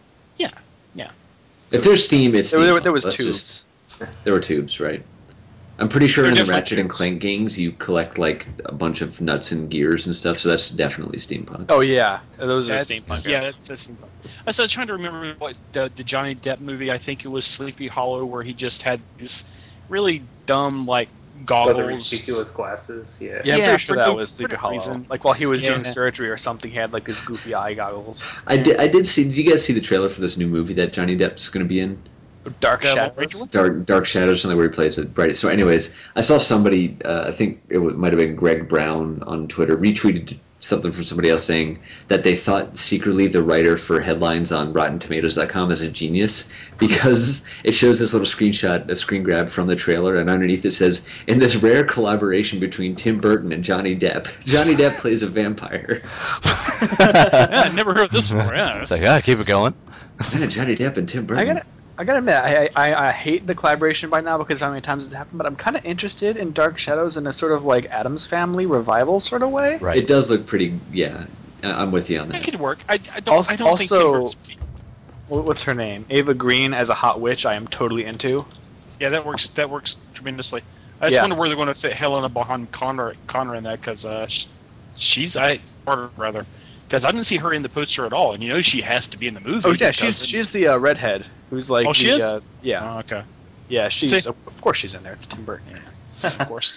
If there's steam, it's There, were- there, were- steampunk. there was Let's tubes. just- there were tubes, right? I'm pretty sure There in were the definitely Ratchet and tubes. Clank games you collect like a bunch of nuts and gears and stuff, so that's definitely steampunk. Oh yeah, those are That's- steampunk. Yeah, that's, that's steampunk. I was trying to remember what the, the Johnny Depp movie. I think it was Sleepy Hollow, where he just had these really dumb like Other goggles. ridiculous glasses, yeah. yeah, I'm Yeah, pretty sure for that no- was Sleepy for no Hollow. reason. Like while he was doing Yeah. surgery or something, he had like his goofy eye goggles. I did. I did see. Did you guys see the trailer for this new movie that Johnny Depp's going to be in? Dark Devil Shadows. Rachel? Dark Dark Shadows, something where he plays it. Right. So, anyways, I saw somebody. Uh, I think it w- might have been Greg Brown on Twitter retweeted something from somebody else saying that they thought secretly the writer for headlines on Rotten Tomatoes dot com is a genius because it shows this little screenshot, a screen grab from the trailer, and underneath it says, "In this rare collaboration between Tim Burton and Johnny Depp, Johnny Depp plays a vampire." Yeah, I never heard this before. Yeah, It's like, yeah, keep it going. Man, Johnny Depp and Tim I Burton. gotta, I gotta admit, I, I, I hate the collaboration by now because of how many times it's happened. But I'm kind of interested in Dark Shadows in a sort of like Addams Family revival sort of way. Right. It does look pretty. Yeah, I- I'm with you on it that. could work. I, I don't. Also- I don't think Tim also- Burton's- What- What's her name? Ava Green as a hot witch. I am totally into. Yeah, that works. That works tremendously. I just Yeah. wonder where they're going to fit Helena Bonham Connor, Connor in that because uh, sh- she's I or rather because I didn't see her in the poster at all, and you know she has to be in the movie. Oh yeah, because she's it- she's the uh, redhead who's like. Oh, she the, is? Uh, yeah, Oh, okay, yeah. She's See? of course she's in there. It's Tim Burton. of course.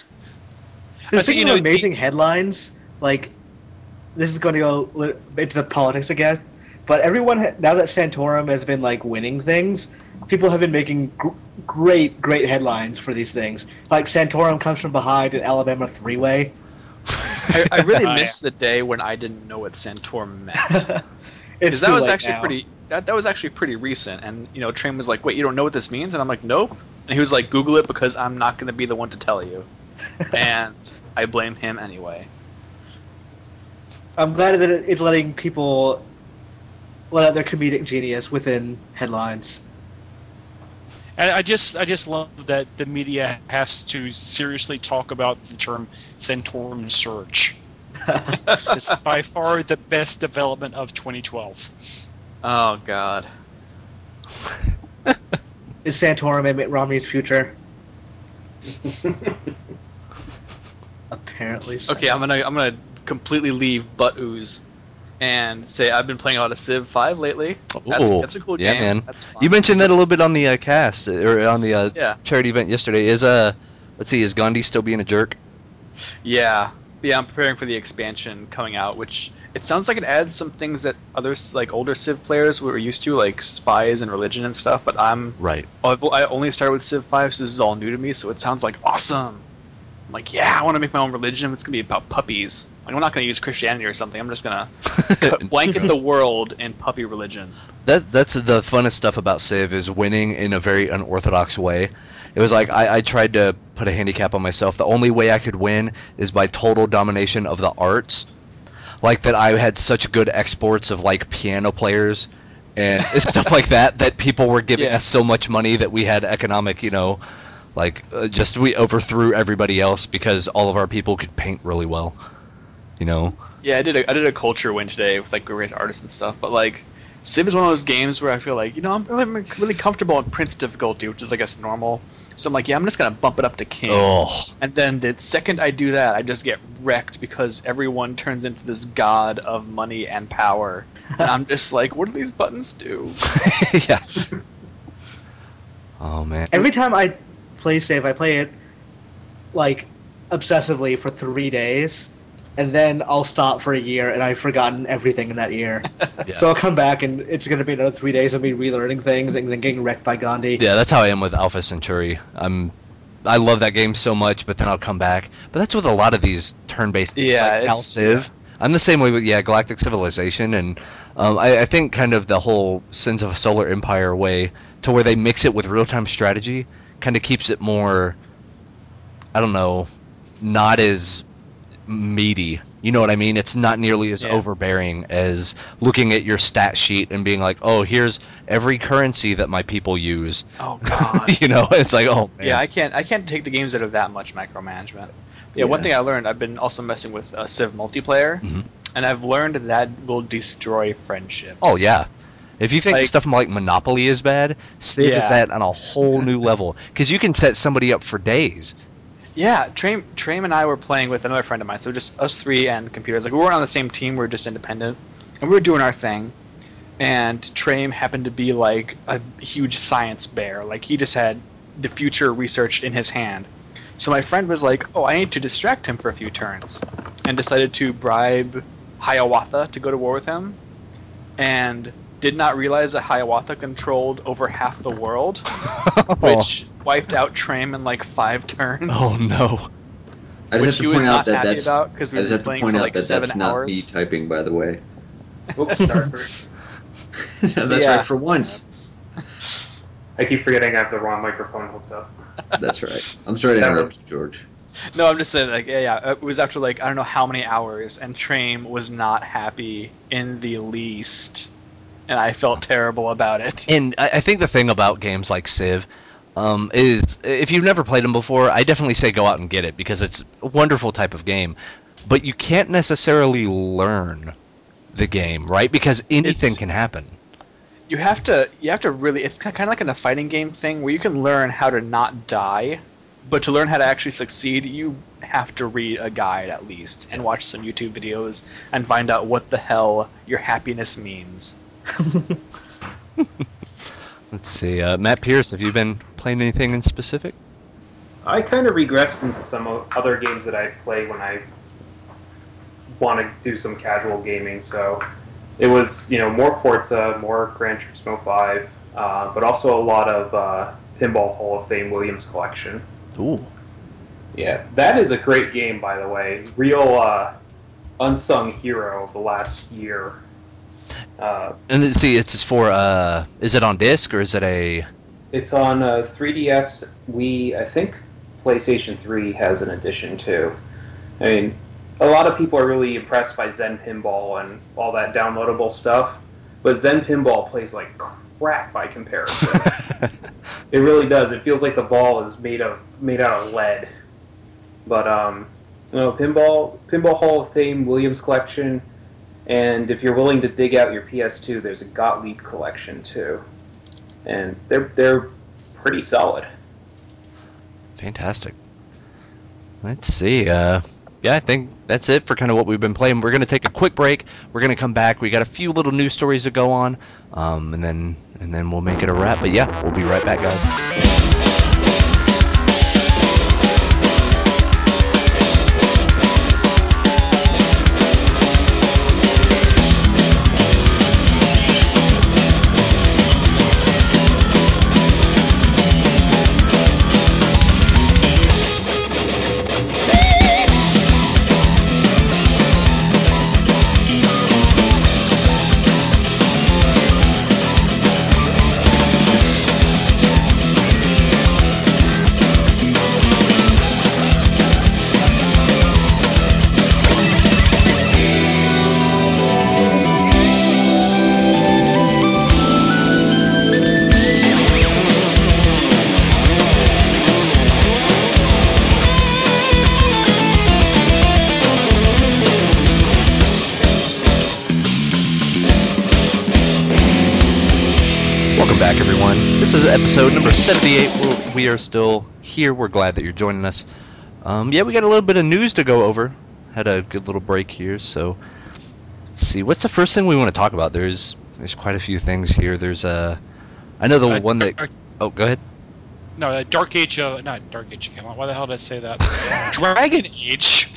So I see, speaking you know, of amazing headlines, like this is going to go li- into the politics again. But everyone, ha- now that Santorum has been like winning things, people have been making gr- great, great headlines for these things. Like Santorum comes from behind an Alabama three-way. I, I really Oh, yeah. miss the day when I didn't know what Santorum meant. Because Because that was actually pretty. That, that was actually pretty recent, and you know, Train was like, "Wait, you don't know what this means?" And I'm like, "Nope." And he was like, "Google it because I'm not going to be the one to tell you." And I blame him anyway. I'm glad that it's letting people let out their comedic genius within headlines. And I just, I just love that the media has to seriously talk about the term Santorum Surge. It's by far the best development of twenty twelve. Oh God. Is Santorum in Mitt Romney's future? Apparently so. Okay, I'm gonna I'm gonna completely leave butt ooze and say I've been playing a lot of Civ five lately. That's, Ooh, that's a cool yeah, game. man. That's fun. You mentioned that a little bit on the uh, cast or on the uh, Yeah. charity event yesterday. Is uh, let's see, is Gandhi still being a jerk? Yeah, yeah. I'm preparing for the expansion coming out, which it sounds like it adds some things that others like older Civ players were used to, like spies and religion and stuff. But I'm Right. I've, I only started with Civ five, so this is all new to me. So it sounds like awesome. I'm like, yeah, I want to make my own religion. It's gonna be about puppies. Like, I'm not gonna use Christianity or something. I'm just gonna blanket the world in puppy religion. That that's the funnest stuff about Civ is winning in a very unorthodox way. It was like I, I tried to put a handicap on myself. The only way I could win is by total domination of the arts. Like that I had such good exports of like piano players and stuff like that that people were giving Yeah. us so much money that we had economic, you know, like uh, just we overthrew everybody else because all of our people could paint really well. You know. Yeah, I did a I did a culture win today with like various artists and stuff. But like, Civ is one of those games where I feel like, you know, I'm really, really comfortable in Prince difficulty, which is I guess normal. So I'm like, yeah, I'm just gonna bump it up to King. Oh. And then the second I do that, I just get wrecked because everyone turns into this god of money and power. And I'm just like, what do these buttons do? Yeah. Oh man. Every time I play Civ, I play it like obsessively for three days, and then I'll stop for a year, and I've forgotten everything in that year. Yeah. So I'll come back, and it's going to be another three days of me relearning things and then getting wrecked by Gandhi. Yeah, that's how I am with Alpha Centauri. I'm, I love that game so much, but then I'll come back. But that's with a lot of these turn-based games, Yeah, like it's- Cal Civ. I'm the same way with yeah, Galactic Civilization, and um, I, I think kind of the whole Sins of a Solar Empire way to where they mix it with real-time strategy kind of keeps it more, I don't know, not as meaty. You know what I mean? It's not nearly as Yeah. overbearing as looking at your stat sheet and being like, oh, here's every currency that my people use. Oh god. You know, it's like, oh, man. Yeah, I can't I can't take the games that have that much micromanagement. Yeah, one Yeah. thing I learned, I've been also messing with uh, Civ multiplayer, Mhm. and I've learned that will destroy friendships. Oh, yeah. If you think Like- stuff like Monopoly is bad, Civ is Yeah. that on a whole new level. Because you can set somebody up for days. Yeah, Trame, Trame and I were playing with another friend of mine, so just us three and computers. Like we weren't on the same team, we were just independent, and we were doing our thing. And Trame happened to be like a huge science bear. Like he just had the future researched in his hand. So my friend was like, "Oh, I need to distract him for a few turns," and decided to bribe Hiawatha to go to war with him, and did not realize that Hiawatha controlled over half the world, which wiped out Trame in like five turns. Oh, no. I Which just he have to was point out not that happy that's. about, 'cause we I just were have to playing point for, out like, that that's seven not hours. me typing, by the way. Oops, sorry. that's Yeah. right for once. I keep forgetting I have the wrong microphone hooked up. That's right. I'm sorry to That interrupt was- you, George. No, I'm just saying, like, yeah, yeah. It was after like I don't know how many hours, and Trame was not happy in the least, and I felt terrible about it. And I, I think the thing about games like Civ um, is, if you've never played them before, I definitely say go out and get it because it's a wonderful type of game. But you can't necessarily learn the game, right? Because anything It's- can happen. You have to, you have to really. It's kind of like in a fighting game thing where you can learn how to not die, but to learn how to actually succeed, you have to read a guide at least and watch some YouTube videos and find out what the hell your happiness means. Let's see. Uh, Matt Pierce, have you been playing anything in specific? I kind of regressed into some o- other games that I play when I want to do some casual gaming. So it was, you know, more Forza, more Gran Turismo five, uh, but also a lot of uh, Pinball Hall of Fame Williams Collection. Ooh. Yeah, that is a great game, by the way. Real uh, unsung hero of the last year. Uh, And then, see, it's for, uh, is it on disc or is it a... it's on uh, three D S. We, I think PlayStation three has an edition too. I mean, a lot of people are really impressed by Zen Pinball and all that downloadable stuff, but Zen Pinball plays like crap by comparison. It really does. It feels like the ball is made of made out of lead. But um, you know, pinball, Pinball Hall of Fame, Williams Collection, and if you're willing to dig out your P S two, there's a Gottlieb collection too, and they're they're pretty solid. Fantastic. Let's see. Uh, yeah, I think that's it for kind of what we've been playing. We're going to take a quick break. We're going to come back. We got a few little news stories to go on, um, and then and then we'll make it a wrap. But yeah, we'll be right back, guys. This is episode number seventy-eight. We're, we are still here. We're glad that you're joining us. Um, yeah, we got a little bit of news to go over. Had a good little break here, so let's see. What's the first thing we want to talk about? There's there's quite a few things here. There's uh, I know the Uh, one that. Dark- Oh, go ahead. No, uh, Dark Age, uh, not Dark Age came out. Why the hell did I say that? Dragon Age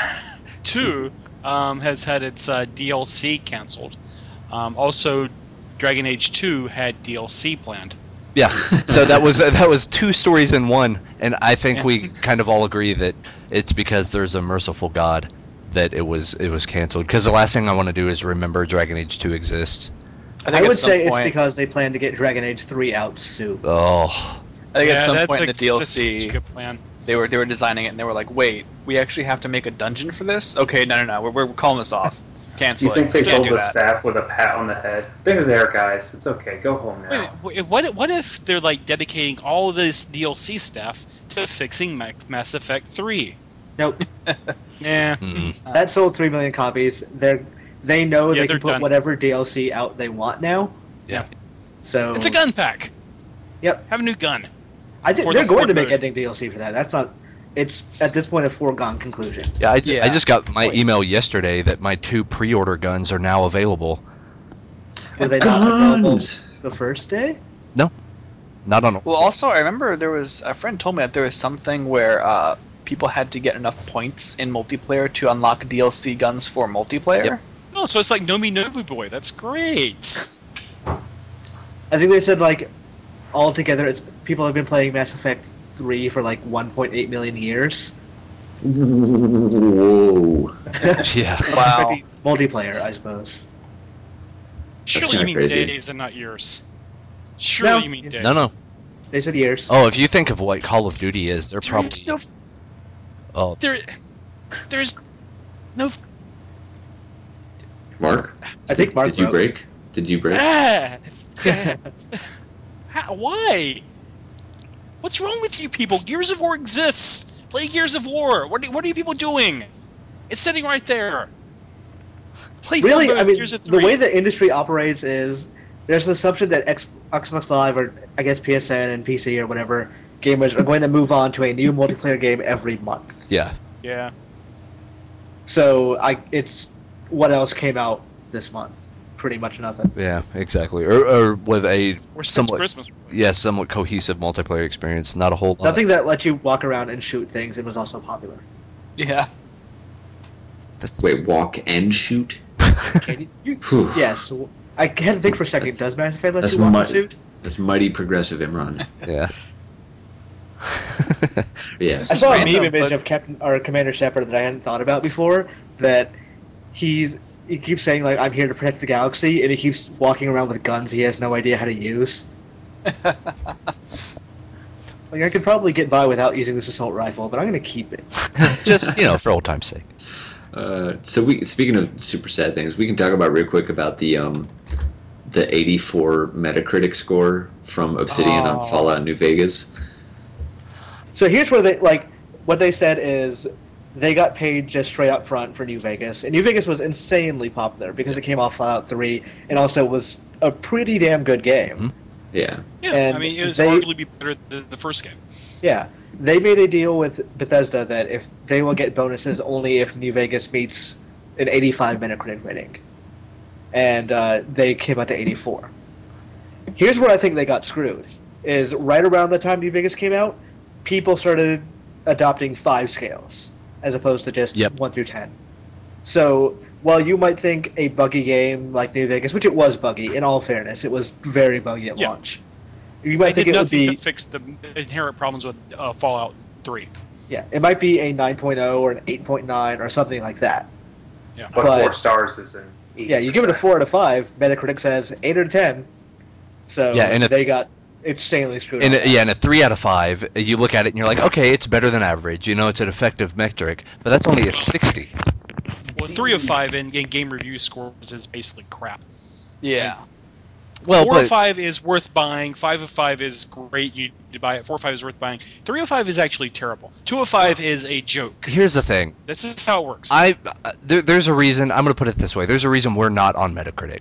two um, has had its uh, D L C canceled. Um, also, Dragon Age two had D L C planned. Yeah. So that was uh, that was two stories in one, and I think we kind of all agree that it's because there's a merciful God that it was it was canceled. Because the last thing I want to do is remember Dragon Age two exists. I, think at would some say point- it's because they plan to get Dragon Age three out soon. Oh. I think yeah, at some that's point in a, the D L that's C, such a good plan. they were they were designing it and they were like, wait, we actually have to make a dungeon for this? Okay, no, no, no, we're, we're calling this off. Cancel You think it. they Can't told do the that. staff with a pat on the head? They're there, guys. It's okay. Go home now. Wait, wait, what, what if they're like dedicating all of this D L C stuff to fixing Max, Mass Effect three? Nope. Yeah. Mm-mm. That sold three million copies. They're they know Yeah, they they're can put done. whatever D L C out they want now. Yeah. So It's a gun pack. Yep. Have a new gun. I think for they're the going to Horde make mode. ending D L C for that. That's not. It's at this point a foregone conclusion. Yeah, I, ju- I Yeah. just got my Wait. email yesterday that my two pre-order guns are now available. Were they not available Guns! the first day? Not on. Well, also, I remember there was a friend told me that there was something where uh, people had to get enough points in multiplayer to unlock D L C guns for multiplayer. Yep. Oh, so it's like Nomi Nobu Boy. That's great. I think they said like altogether, it's people have been playing Mass Effect three for like one point eight million years. Whoa. Yeah. Wow. Multiplayer, I suppose. Surely you kinda mean crazy. days and not years. Surely No. you mean days. No, no. They said years. Oh, if you think of what Call of Duty is, they're probably. There's no, Oh, there, there's no. Mark? I think Mark Did you broke. break? Did you break? Ah, How, why? What's wrong with you people? Gears of War exists. Play Gears of War. What are, what are you people doing? It's sitting right there. Play Really, Horde I mode, mean, Gears of the three. way the industry operates is there's an assumption that X, Xbox Live or I guess P S N and P C or whatever gamers are going to move on to a new multiplayer game every month. yeah. Yeah. So I, it's what else came out this month? Pretty much nothing. Yeah, exactly. Or, or with a Or since somewhat, Christmas. yeah, somewhat cohesive multiplayer experience. Not a whole lot. Nothing that lets you walk around and shoot things and was also popular. Yeah. That's, Wait, walk and shoot? Can you, you, Phew. yes. I had to think for a second. That's- Does Mass Effect let that's you walk mu- and shoot? That's mighty progressive, Imran. Yeah. Yes. I saw a random, meme image but- of Captain or Commander Shepard that I hadn't thought about before. That he's he keeps saying like I'm here to protect the galaxy, and he keeps walking around with guns he has no idea how to use. Like I could probably get by without using this assault rifle, but I'm gonna keep it. Just, you know, for old time's sake. Uh, so we speaking of super sad things, we can talk about real quick about the um, the eighty-four Metacritic score from Obsidian Oh. on Fallout New Vegas. So here's where they like what they said is they got paid just straight up front for New Vegas, and New Vegas was insanely popular because it came off Fallout three and also was a pretty damn good game. Mhm. Yeah. Yeah, And I mean, it was they- arguably better than the first game. Yeah, they made a deal with Bethesda that if they will get bonuses only if New Vegas meets an eighty-five Metacritic rating, and uh, they came out to eighty-four. Here's where I think they got screwed: is right around the time New Vegas came out, people started adopting five scales as opposed to just Yep. one through ten. So while you might think a buggy game like New Vegas, which it was buggy, in all fairness, it was very buggy at Yeah. launch. You might They think did it would nothing be to fix the inherent problems with uh, Fallout three. yeah, it might be a nine or an eight point nine or something like that. Yeah. But, But- four stars is an eight. Yeah, you give it a four out of five. Metacritic says eight out of ten. So Yeah, and a- they got insanely screwed. In up. a, yeah, in a three out of five, you look at it and you're like, okay, it's better than average. You know, it's an effective metric, but that's only a sixty. Well, three of five in, in game review scores is basically crap. Yeah. Well, Four but of five is worth buying. Five of five is great. You need to buy it. Four of five is worth buying. Three of five is actually terrible. Two of five is a joke. here's the thing. This is how it works. I uh, there, there's a reason. I'm going to put it this way. There's a reason we're not on Metacritic,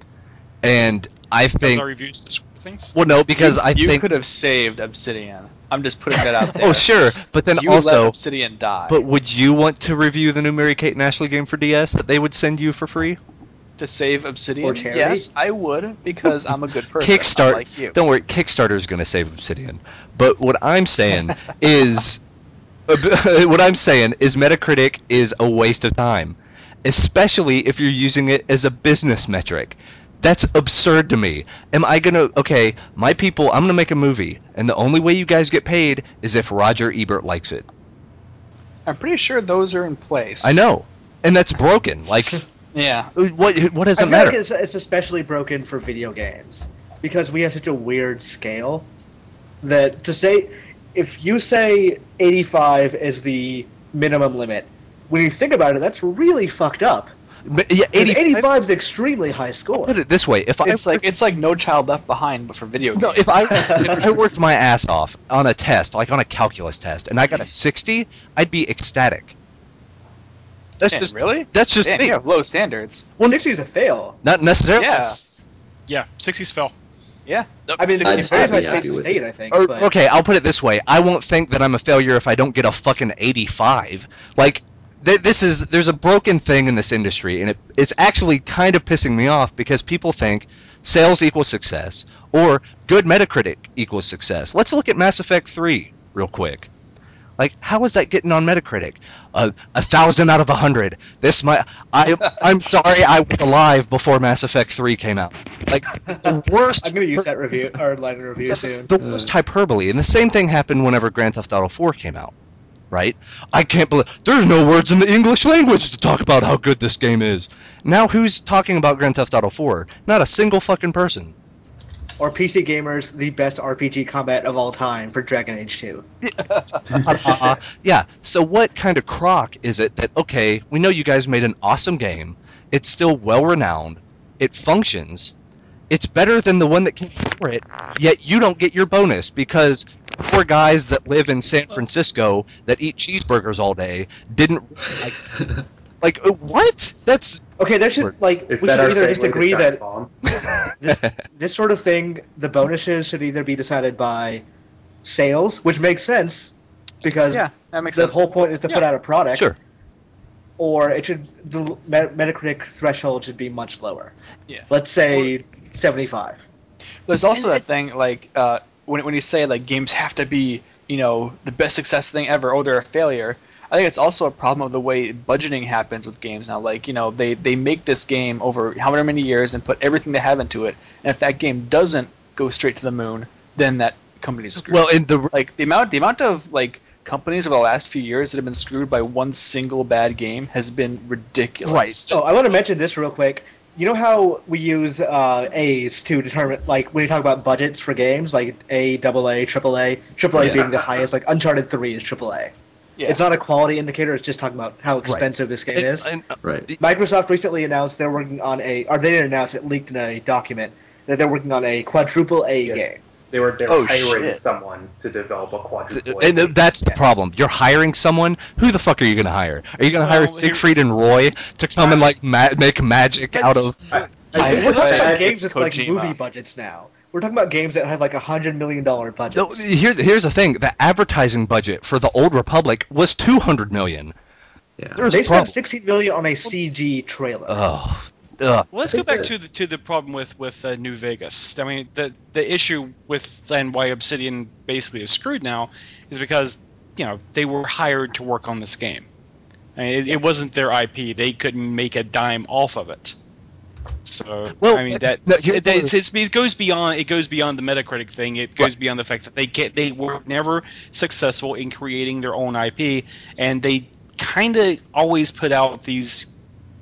and I Because think. our reviews describe things. Well, no, because you, I you think. could have saved Obsidian. I'm just putting that out there. Oh, sure, but then You let also. Obsidian die. But would you want to review the new Mary Kate and Ashley game for D S that they would send you for free? to save Obsidian? Or charity? Yes, I would because I'm a good person. Kickstart. unlike you. Don't worry, Kickstarter's going to save Obsidian. But what I'm saying is, what I'm saying is, Metacritic is a waste of time, especially if you're using it as a business metric. That's absurd to me. Am I gonna? Okay, my people, I'm gonna make a movie, and the only way you guys get paid is if Roger Ebert likes it. I'm pretty sure those are in place. I know, and that's broken. Like, Yeah. what? What does I it feel matter? like it's, it's especially broken for video games because we have such a weird scale that to say if you say eighty-five is the minimum limit, when you think about it, that's really fucked up. But, yeah, 'Cause eighty-five. eighty-five is an extremely high score. Put it this way: if I It's like it's like No Child Left Behind, but for video games. No, if I if I worked my ass off on a test, like on a calculus test, and I got a sixty, I'd be ecstatic. That's Man, just really? That's just Damn, me. you have low standards. Well, sixty is a fail. not necessarily. Yeah. Yeah, sixties fell. Yeah. I mean, I'd it's still very be much happy state to with state, it. I think. Or, but okay, I'll put it this way: I won't think that I'm a failure if I don't get a fucking eighty-five. Like, th- this is there's a broken thing in this industry, and it, it's actually kind of pissing me off because people think sales equals success or good Metacritic equals success. Let's look at Mass Effect three real quick. Like, how is that getting on Metacritic? Uh, a thousand out of a hundred. This my I I'm sorry I was alive before Mass Effect three came out. Like the worst. I'm gonna use that review or line of review soon. The worst hyperbole, and the same thing happened whenever Grand Theft Auto four came out, right? I can't believe there's no words in the English language to talk about how good this game is. Now who's talking about Grand Theft Auto four? Not a single fucking person. Or P C gamers, the best R P G combat of all time for Dragon Age two. Uh, yeah, so what kind of crock is it that, okay, we know you guys made an awesome game, it's still well-renowned, it functions, it's better than the one that came before it, yet you don't get your bonus because poor guys that live in San Francisco that eat cheeseburgers all day didn't, like, like uh, what? That's, Okay, that should like Is we that should our either segue just to agree Giant that Bomb? this, this sort of thing, the bonuses should either be decided by sales, which makes sense because Yeah, that makes the sense. whole point is to put Yeah. out a product. sure. Or it should the Met- Metacritic threshold should be much lower. Yeah. Let's say seventy-five. There's also And that thing like uh, when when you say like games have to be you know the best success thing ever, or they're a failure. I think it's also a problem of the way budgeting happens with games now. Like you know they they make this game over however many years and put everything they have into it, and if that game doesn't go straight to the moon, then that company's screwed. Well, in the, like the amount the amount of like companies over the last few years that have been screwed by one single bad game has been ridiculous. Right. So I want to mention this real quick. You know how we use uh, A's to determine, like, when you talk about budgets for games, like A, double A, triple A, triple A Yeah. being the highest, like Uncharted three is triple A. Yeah. It's not a quality indicator. It's just talking about how expensive this game And- is. and, uh, Right. Microsoft recently announced they're working on a, or they didn't announce it, leaked in a document that they're working on a quadruple A Yeah. game. They were they were Oh, hiring shit. someone to develop a quadruple. and that's the problem. You're hiring someone. Who the fuck are you going to hire? Are you going to hire Well, here- Siegfried and Roy to come and like ma- make magic out of? That's- I, I I, think we're talking I- about I- games it's with like Kojima. movie budgets now. We're talking about games that have like a hundred million dollar budgets. No, here, here's the thing: the advertising budget for the Old Republic was two hundred million. Yeah. There's They a spent problem. sixteen million on a C G trailer. Oh, ugh. Well, let's I go think back that- to the to the problem with with uh, New Vegas. I mean, the the issue with and why Obsidian basically is screwed now is because you know they were hired to work on this game. I mean, it, it wasn't their I P. They couldn't make a dime off of it. So Well, I mean, no, that's here's it, it's, it's, it goes beyond it goes beyond the Metacritic thing. It goes beyond the fact that they get they were never successful in creating their own I P, and they kind of always put out these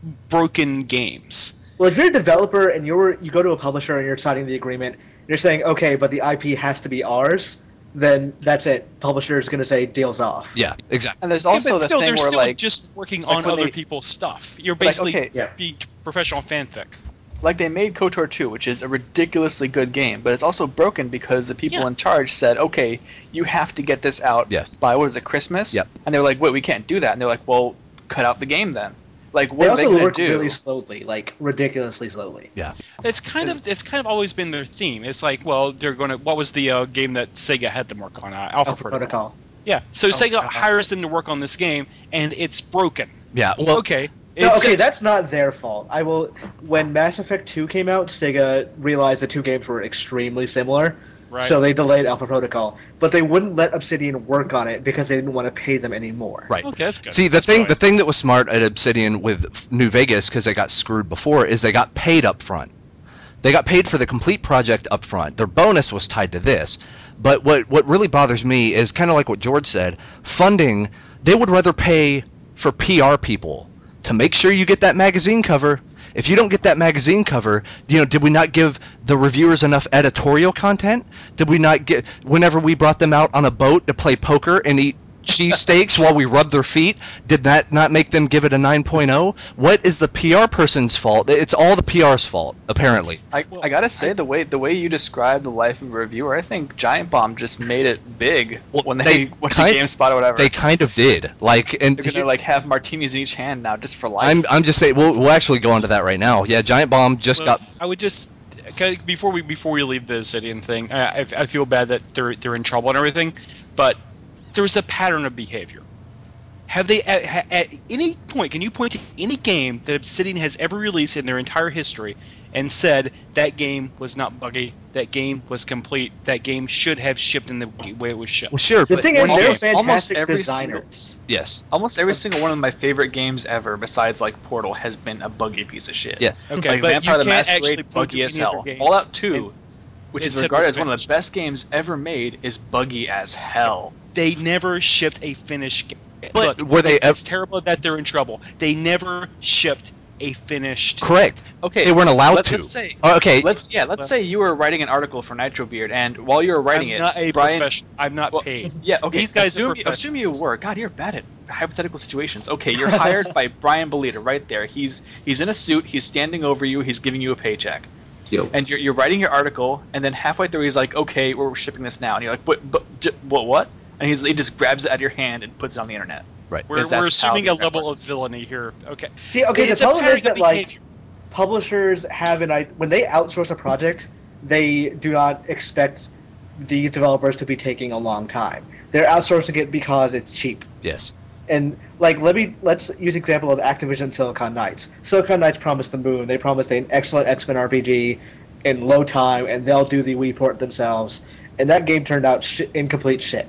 broken games. Well, if you're a developer and you're you go to a publisher and you're signing the agreement, and you're saying, okay, but the I P has to be ours, then that's it. Publisher's going to say deals off. Yeah, exactly. And there's Yeah, also but the still, thing they're where still like just working like on when other they- people's stuff. You're like, basically okay, yeah. being professional fanfic. like they made KOTOR two, which is a ridiculously good game, but it's also broken because the people Yeah. in charge said, okay, you have to get this out Yes. by, what is it, Christmas? Yep. And they were like, wait, we can't do that. And they're like, well, cut out the game then. Like, what They are they also going work to do? really slowly, like ridiculously slowly. It's kind of it's kind of always been their theme. It's like, well, they're going to. What was the uh, game that Sega had them work on? Uh, Alpha, Alpha Protocol. Protocol. Yeah. So Alpha Sega Protocol. hires them to work on this game, and it's broken. Yeah. Well, Okay. No, It's- okay, it's- that's not their fault. I will. When Mass Effect two came out, Sega realized the two games were extremely similar, right. so they delayed Alpha Protocol. But they wouldn't let Obsidian work on it because they didn't want to pay them anymore. right. Okay, that's good. See, the That's thing, fine. the thing that was smart at Obsidian with New Vegas, because they got screwed before, is they got paid up front. They got paid for the complete project up front. Their bonus was tied to this. But what what really bothers me is kind of like what George said. Funding, they would rather pay for P R people to make sure you get that magazine cover. If you don't get that magazine cover, you know, did we not give the reviewers enough editorial content? Did we not get, whenever we brought them out on a boat to play poker and eat cheesesteaks while we rub their feet, did that not make them give it a nine point oh? What is the P R person's fault? It's all the P R's fault, apparently. I, Well, I gotta say, I- the way the way you describe the life of a reviewer, I think Giant Bomb just made it big Well, when they they went kind- to GameSpot or whatever. They kind of did. Like, and They're gonna like have martinis in each hand now, just for life. I'm I'm just saying we'll we'll actually go into that right now. Yeah, Giant Bomb just Well, got. I would just okay, before we before we leave the Obsidian thing. I, I I feel bad that they're they're in trouble and everything, but there's a pattern of behavior. Have they at, ha- at any point can you point to any game that Obsidian has ever released in their entire history and said that game was not buggy, that game was complete, that game should have shipped in the way it was shipped? Well, sure, The but thing is, when you they're get- almost fantastic every designers. yes, Almost every single one of my favorite games ever, besides like Portal, has been a buggy piece of shit. yes. Okay, Like but Vampire you the can't Masquerade, actually point to buggy as any other hell. games. Fallout two, And which is except regarded for as one of the Spanish. best games ever made, is buggy as hell. They never shipped a finished game. But Look, were they it's, ev- it's terrible that they're in trouble. They never shipped a finished. Correct. Okay, They weren't allowed let's, to. Let's say, Oh, okay. let's yeah, let's Well- say you were writing an article for Nitro Beard, and while you were writing I'm it, not a Brian, professional. I'm not well, paid. yeah, okay, These guys are assume, assume you professionals. were. God, you're bad at hypothetical situations. Okay, you're hired by Brian Belita right there. He's he's in a suit. He's standing over you. He's giving you a paycheck. Yo. And you're, you're writing your article, and then halfway through he's like, "Okay, we're shipping this now," and you're like, "But, but, j- what, what?" And he's he just grabs it out of your hand and puts it on the internet. Right. We're, Because we're that's how assuming the a internet level works. of villainy here. Okay. See, okay, It's the a problem is pattern of that like behavior. publishers have an I when they outsource a project, they do not expect these developers to be taking a long time. They're outsourcing it because it's cheap. Yes. And like let me let's use example of Activision Silicon Knights. Silicon Knights promised the moon. They promised an excellent X-Men R P G in low time, and they'll do the Wii port themselves. And that game turned out sh- incomplete shit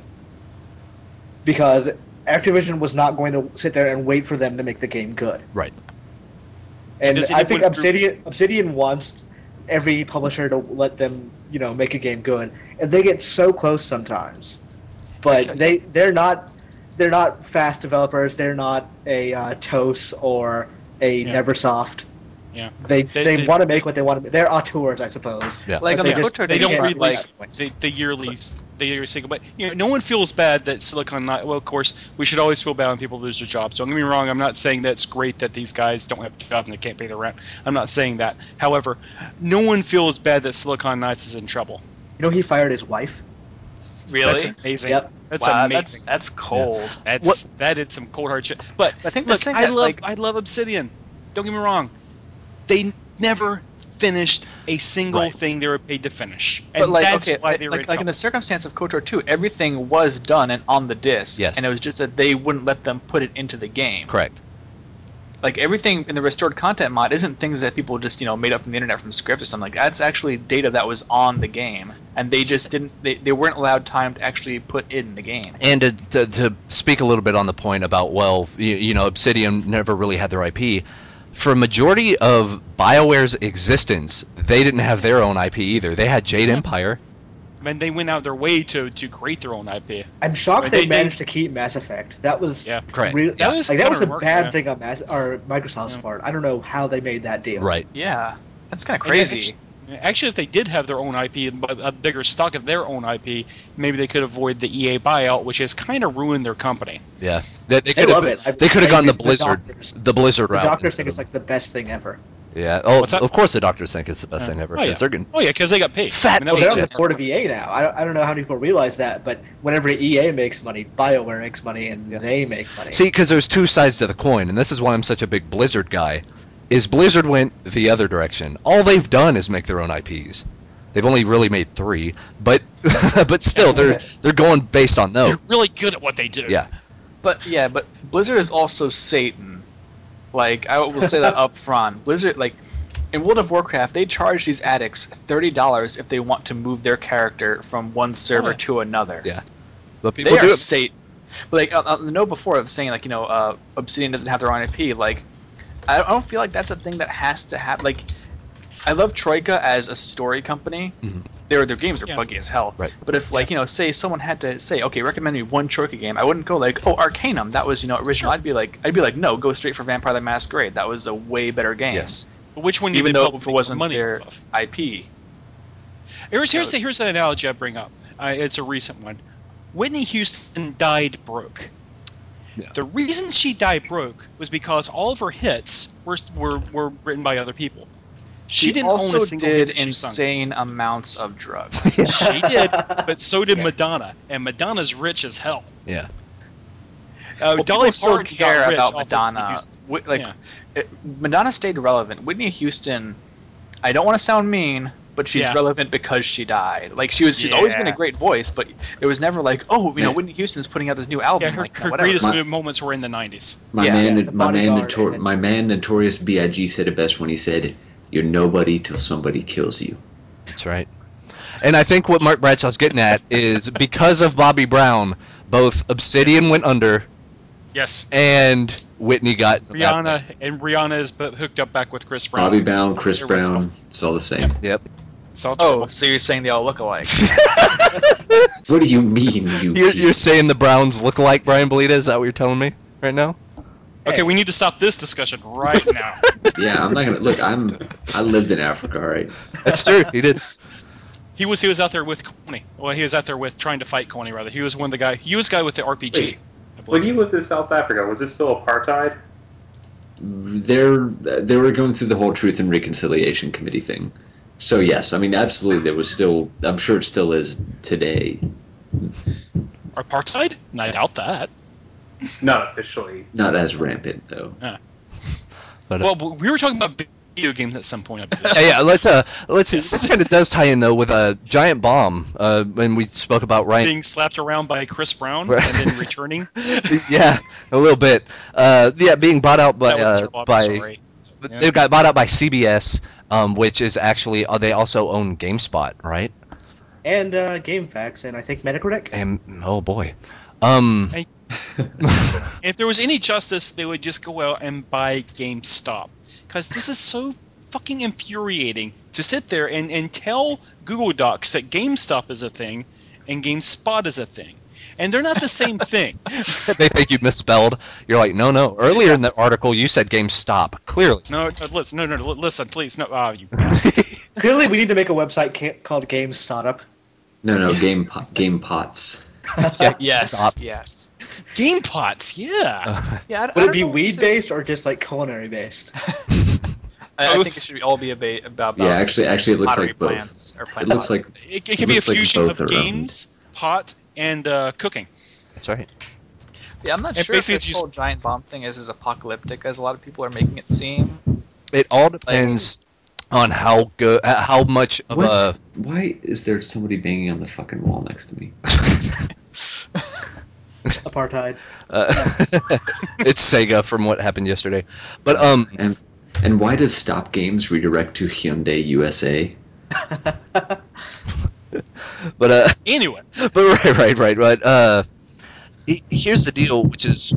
because Activision was not going to sit there and wait for them to make the game good. Right. And Because it I think went through- Obsidian Obsidian wants every publisher to let them, you know, make a game good, and they get so close sometimes. But Okay. they they're not they're not fast developers. They're not a uh, T O S or a Yeah. Neversoft. Yeah. They They- they, they- want to make what they want to make. They're auteurs, I suppose. Yeah. Like But on they the just- KOTOR, They they don't can't, release like, the, the yearly the yearly single, but you know, no one feels bad that Silicon Knight. Well, of course, we should always feel bad when people lose their jobs. Don't get me wrong. I'm not saying that it's great that these guys don't have jobs and they can't pay their rent. I'm not saying that. However, no one feels bad that Silicon Knights is in trouble. You know, he fired his wife. really? That's amazing. Yep. That's wow, amazing. That's, that's cold. That's that is some cold hard shit. But I think look, that's saying I that, love like- I love Obsidian. Don't get me wrong. They never finished a single Right. thing they were paid to finish, and But like, that's okay, why like, they were like, in like in the trouble. circumstance of KOTOR two, everything was done and on the disc. Yes. And it was just that they wouldn't let them put it into the game. Correct. Like everything in the restored content mod isn't things that people just you know made up from the internet from script or something like that. That's actually data that was on the game, and they just didn't. They, they weren't allowed time to actually put it in the game. And to, to, to speak a little bit on the point about, well, you, you know, Obsidian never really had their I P. For a majority of BioWare's existence, they didn't have their own I P either. They had Jade Empire. I mean, they went out their way to, to create their own I P. I'm shocked Right, they, they- they- managed to keep Mass Effect. That was Yeah. Correct. real- That was like that was a kinda work, bad yeah. thing on Mass or Microsoft's Yeah. part. I don't know how they made that deal. Right. Yeah, that's kind of And crazy. Actually, actually, if they did have their own I P, and a bigger stock of their own I P, maybe they could avoid the E A buyout, which has kind of ruined their company. Yeah. They, they They could love have. it. I- They could have I gone the think Blizzard, doctors- the Blizzard The route. doctors instead think it's of- like the best thing ever. Yeah. Oh, What's that? of course the doctors think it's the best Yeah. thing ever. Oh, yeah. 'cause they're getting Oh yeah, because they got paid. Fat I mean, that Well, was they're on the Paychecks. board of E A now. I don't, I don't know how many people realize that, but whenever E A makes money, BioWare makes money, and Yeah. they make money. See, because there's two sides to the coin, and this is why I'm such a big Blizzard guy. Is Blizzard went the other direction? All they've done is make their own I Ps. They've only really made three, but but still, they're they're going based on those. They're really good at what they do. Yeah. But yeah, but Blizzard is also Satan. Like I will say that up front. Blizzard, like in World of Warcraft, they charge these addicts thirty dollars if they want to move their character from one server Oh. to another. Yeah. But They people do are it. Satan. But like uh, uh, the note before of saying like you know uh, Obsidian doesn't have their own I P. Like I I don't feel like that's a thing that has to happen. Like I love Troika as a story company. Mhm. Their their games are Yeah. buggy as hell. Right. But if like you know say someone had to say okay recommend me one Troika game, I wouldn't go like oh Arcanum that was you know original. Sure. I'd be like I'd be like no go straight for Vampire the Masquerade. That was a way better game. Yes. But which one did Even they though publicly it make wasn't money their off of? I P. Here's here's the, here's an analogy I bring up. Uh, it's a recent one. Whitney Houston died broke. Yeah. The reason she died broke was because all of her hits were were, were written by other people. She, She, didn't also own a single did hit that she sung. insane amounts of drugs. She did, but so did Madonna, and Madonna's rich as hell. Yeah. Uh, Well, Dolly people still Parton got care rich about off of Whitney Madonna. Houston. Whi- Like Yeah. it, Madonna stayed relevant. Whitney Houston, I don't want to sound mean, but she's Yeah. relevant because she died. Like she was, she's always been a Yeah. great voice, but there was never like, oh, you know, Yeah. Whitney Houston's putting out this new album. Yeah, her, like, her whatever. greatest My- moments were in the nineties. My Yeah. man, Yeah, the my man, Bodyguard Notor- and then- my man, Notorious B I G said it best when he said, "You're nobody till somebody kills you." That's right. And I think what Mark Bradshaw's getting at is because of Bobby Brown, both Obsidian went under Yes. and Whitney got Rihanna and Rihanna is bu- hooked up back with Chris Brown. Bobby Brown, Chris Everyone's Brown, fault. it's all the same. Yep. It's all Oh, terrible. so you're saying they all look alike? What do you mean, you? You're, you're saying the Browns look like Brian Belita? Is that what you're telling me right now? Okay, we need to stop this discussion right now. Yeah, I'm not gonna look. I'm. I lived in Africa, all right. That's true. He did. He was he was out there with Coney. Well, he was out there with trying to fight Coney rather. He was one of the guy. He was the guy with the R P G. Wait, I believe. When you lived in South Africa, was it still apartheid? They're they were going through the whole Truth and Reconciliation Committee thing. So yes, I mean absolutely. There was still. I'm sure it still is today. Apartheid? And I doubt that. Not officially. Not as rampant though. But, uh, Well, we were talking about video games at some point. I believe. yeah, yeah, let's uh, let's. Yes. This kind of does tie in though with a giant bomb. Uh, when we spoke about Ryan. Being slapped around by Chris Brown Right. and then returning. Yeah, a little bit. Uh, yeah, being bought out by that was uh, terrible. I'm by sorry. Yeah. they got bought out by C B S, um, which is actually uh, they also own GameSpot, right? and uh, GameFAQs, and I think Metacritic. And oh boy, um, Hey. If there was any justice, they would just go out and buy GameStop. Because this is so fucking infuriating to sit there and, and tell Google Docs that GameStop is a thing, and GameSpot is a thing. And they're not the same thing. They think you misspelled. You're like, no, no. Earlier in the article, you said GameStop. Clearly. No, no, listen, no, no, no, listen, please, no. Oh, you bastard. Clearly, we need to make a website ca- called Game Startup. No, no, game po- game pots. Yes. Stop. Yes. Game Pots, yeah. Uh, Yeah. I, I Would don't it be know what weed this is. based or just like culinary based? I, I think it should be all be about, about Yeah, actually, actually, it looks pottery like both. plants or It plant looks pottery. like It, it It could be a looks like fusion both of are, um, games, pot, and uh, cooking. That's right. Yeah, I'm not and sure if basically this just- whole giant bomb thing is as apocalyptic as a lot of people are making it seem. It all depends on how good, uh, how much of what? a. Why is there somebody banging on the fucking wall next to me? Apartheid. Uh, it's Sega from what happened yesterday, but um, And and why does Stop Games redirect to Hyundai U S A? but uh, Anyway, but right, right, right, right. Uh, he- here's the deal, which is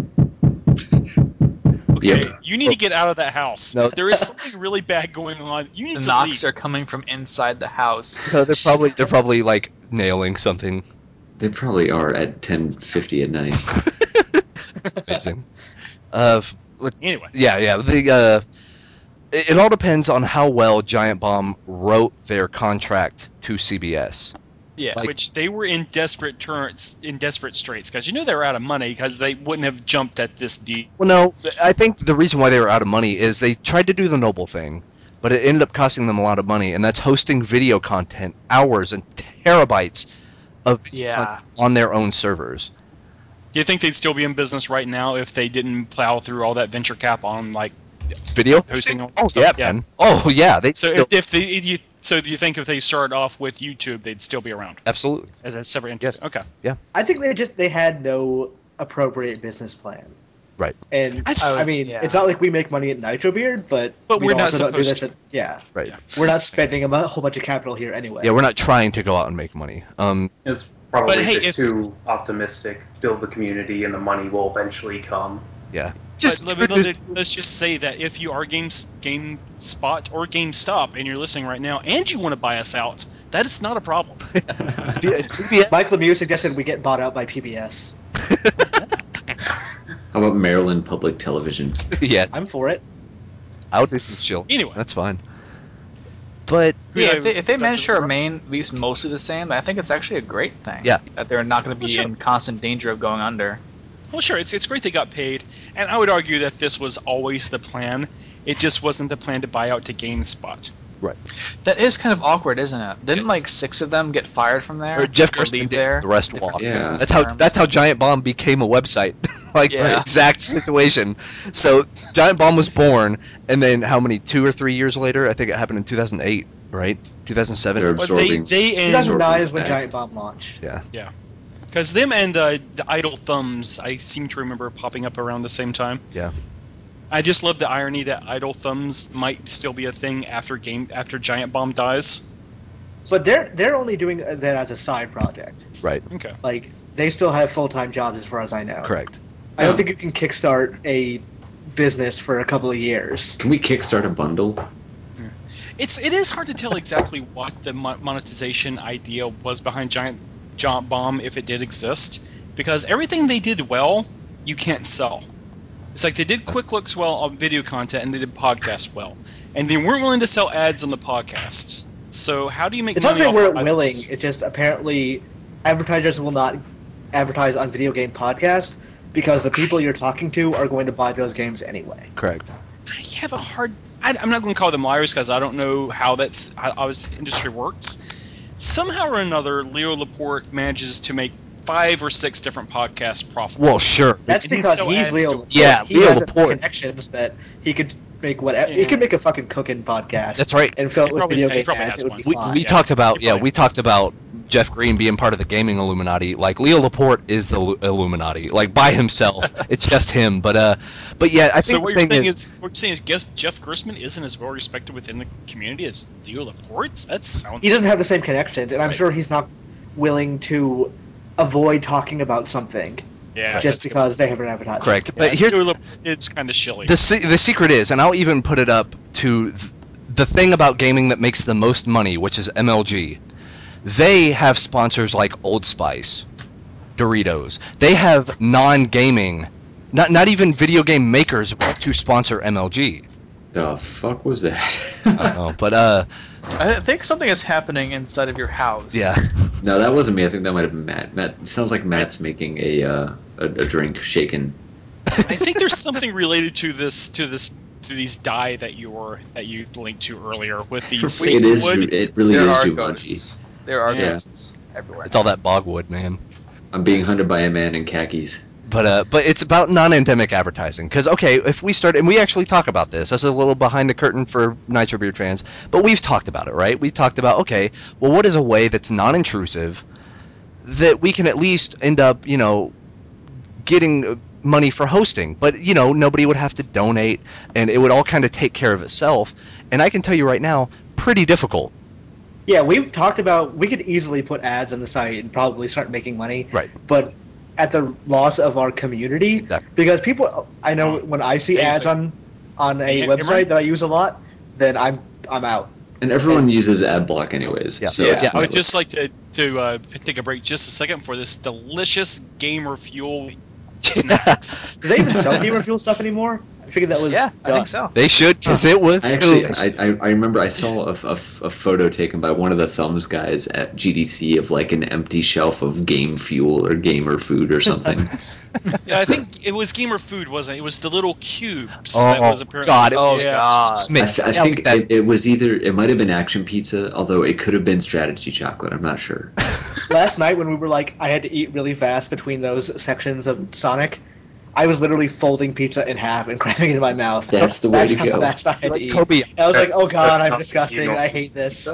okay, Yep. you need to get out of that house. No. There is something really bad going on. You need The to knocks leave. are coming from inside the house. uh, they're probably they're probably like nailing something. They probably are at ten fifty at night. Amazing. Uh, f- let's, Anyway. yeah, yeah. The uh, it, it all depends on how well Giant Bomb wrote their contract to C B S. Yeah. Like- Which they were in desperate turns, in desperate straits, because you know they were out of money, because they wouldn't have jumped at this deal. Well, no, I think the reason why they were out of money is they tried to do the noble thing, but it ended up costing them a lot of money, and that's hosting video content, hours and terabytes of video Yeah. content on their own servers. Do you think they'd still be in business right now if they didn't plow through all that venture cap on like Video hosting? all Oh stuff? yeah, man. Oh yeah, they So still, if, if they, if you, so do you think if they started off with YouTube, they'd still be around absolutely. as a separate entity? Yes. Okay. I think they just they had no appropriate business plan. Right. And I th- I, I would- mean, yeah. it's not like we make money at Nitro Beard, but But we we're don't not also don't do supposed this to. at- yeah, Right. Yeah. we're not spending a mu- whole bunch of capital here anyway. Yeah, we're not trying to go out and make money. Um, It's probably But hey, just if- too optimistic. Build the community, and the money will eventually come. yeah. Just let, let, let's just say that if you are Games GameSpot or GameStop and you're listening right now and you want to buy us out, that is not a problem. Mike Lemieux suggested we get bought out by P B S. How about Maryland Public Television? yes, I'm for it. I'll do some chill. Anyway. That's fine. But Yeah, if they, if they That- manage to remain at least mostly the same, I think it's actually a great thing. Yeah. That they're not going to be Well, sure. in constant danger of going under. Well, sure, it's, it's great they got paid, and I would argue that this was always the plan. It just wasn't the plan to buy out to GameSpot. That is kind of awkward, isn't it? Didn't Yes. like six of them get fired from there? or Jeff Or Grossman leave did, there? the rest walk. Yeah. That's how terms. that's how Giant Bomb became a website. like Yeah. the exact situation. So Giant Bomb was born, and then how many? Two or three years later, I think it happened in two thousand eight, right? two thousand seven. They're But they, absorbing. they and two thousand nine is Absorbing when back. Giant Bomb launched. because them and uh, the Idle Thumbs, I seem to remember popping up around the same time. Yeah. I just love the irony that Idle Thumbs might still be a thing after game after Giant Bomb dies. But they're they're only doing that as a side project. Right. Okay. Like they still have full time jobs as far as I know. Correct. I don't Yeah. think you can kickstart a business for a couple of years. Can we kickstart a bundle? It's it is hard to tell exactly what the mo- monetization idea was behind Giant Giant Bomb if it did exist, because everything they did well, you can't sell. It's like they did quick looks well on video content and they did podcasts well, and they weren't willing to sell ads on the podcasts. So how do you make It's not money that off they of weren't willing. iTunes? It's just apparently advertisers will not advertise on video game podcasts because the people you're talking to are going to buy those games anyway. Correct. I have a hard. I, I'm not going to call them liars because I don't know how that's how, how this industry works. Somehow or another, Leo Laporte manages to make five or six different podcasts profitable. Well, sure. That's And he because still he's adds Leo. to- Laporte. Yeah, he Leo has Laporte. connections that he could make whatever. He Yeah. could make a fucking cooking podcast. That's right. And fill it He with probably- video he game probably ads. has It would one. be We, fine. we Yeah. talked about He yeah probably- we talked about Jeff Green being part of the gaming Illuminati. Like Leo Laporte is the Lu- Illuminati, like by himself. It's just him. But uh, but yeah, I So think what the you're thing saying is, is, what you're saying is, guess Jeff Grossman isn't as well respected within the community as Leo Laporte. That sounds. He doesn't have the same connections, and I'm Right. sure he's not willing to avoid talking about something yeah, just that's because they haven't advertised. correct. good. But Yeah, here's Leo Laporte, it's kind of shilly. the se- the secret is, and I'll even put it up to th- the thing about gaming that makes the most money, which is M L G. They have sponsors like Old Spice, Doritos. They have non-gaming, not not even video game makers want to sponsor M L G. The fuck was that? I don't know, but uh, I think something is happening inside of your house. yeah. No, that wasn't me. I think that might have been Matt. Matt it sounds like Matt's making a uh, a, a drink shaken. I think there's something related to this to this to these dye that you were that you linked to earlier with these It is. wood. It really There is are Jumanji. ghosts. There are Yeah. ghosts everywhere. It's all that bogwood, man. I'm being hunted by a man in khakis. But uh, but it's about non-endemic advertising. Because, okay, if we start, and we actually talk about this, that's a little behind the curtain for Nitro Beard fans, but we've talked about it, right? We've talked about, okay, well, what is a way that's non-intrusive that we can at least end up, you know, getting money for hosting? But, you know, nobody would have to donate, and it would all kind of take care of itself. And I can tell you right now, pretty difficult. Yeah, we've talked about we could easily put ads on the site and probably start making money. Right. But at the loss of our community. Exactly. Because people, I know when I see Hey, ads so- on on a Yeah, website right. that I use a lot, then I'm I'm out. And everyone uses ad block anyways. Yeah. So Yeah. it's I would pointless. just like to to uh, take a break just a second for this delicious gamer fuel snacks. Do they even sell Gamer Fuel stuff anymore? I figured that was Yeah, I done. think so. They should, because it was I actually, delicious. I, I, I remember I saw a, a, a photo taken by one of the Thumbs guys at G D C of like an empty shelf of game fuel or gamer food or something. Yeah, I think it was gamer food, wasn't it? It was the little cubes Oh, that was apparently. God, it Oh, was yeah. God. I, Smith. th- I think it, it was either it might have been Action Pizza, although it could have been Strategy Chocolate. I'm not sure. Last night when we were like, I had to eat really fast between those sections of Sonic. I was literally folding pizza in half and cramming it in my mouth. That's the way to how go. fast I had Like to eat. Kobe. I was like, That's- oh god, that's I'm not disgusting. illegal. I hate this.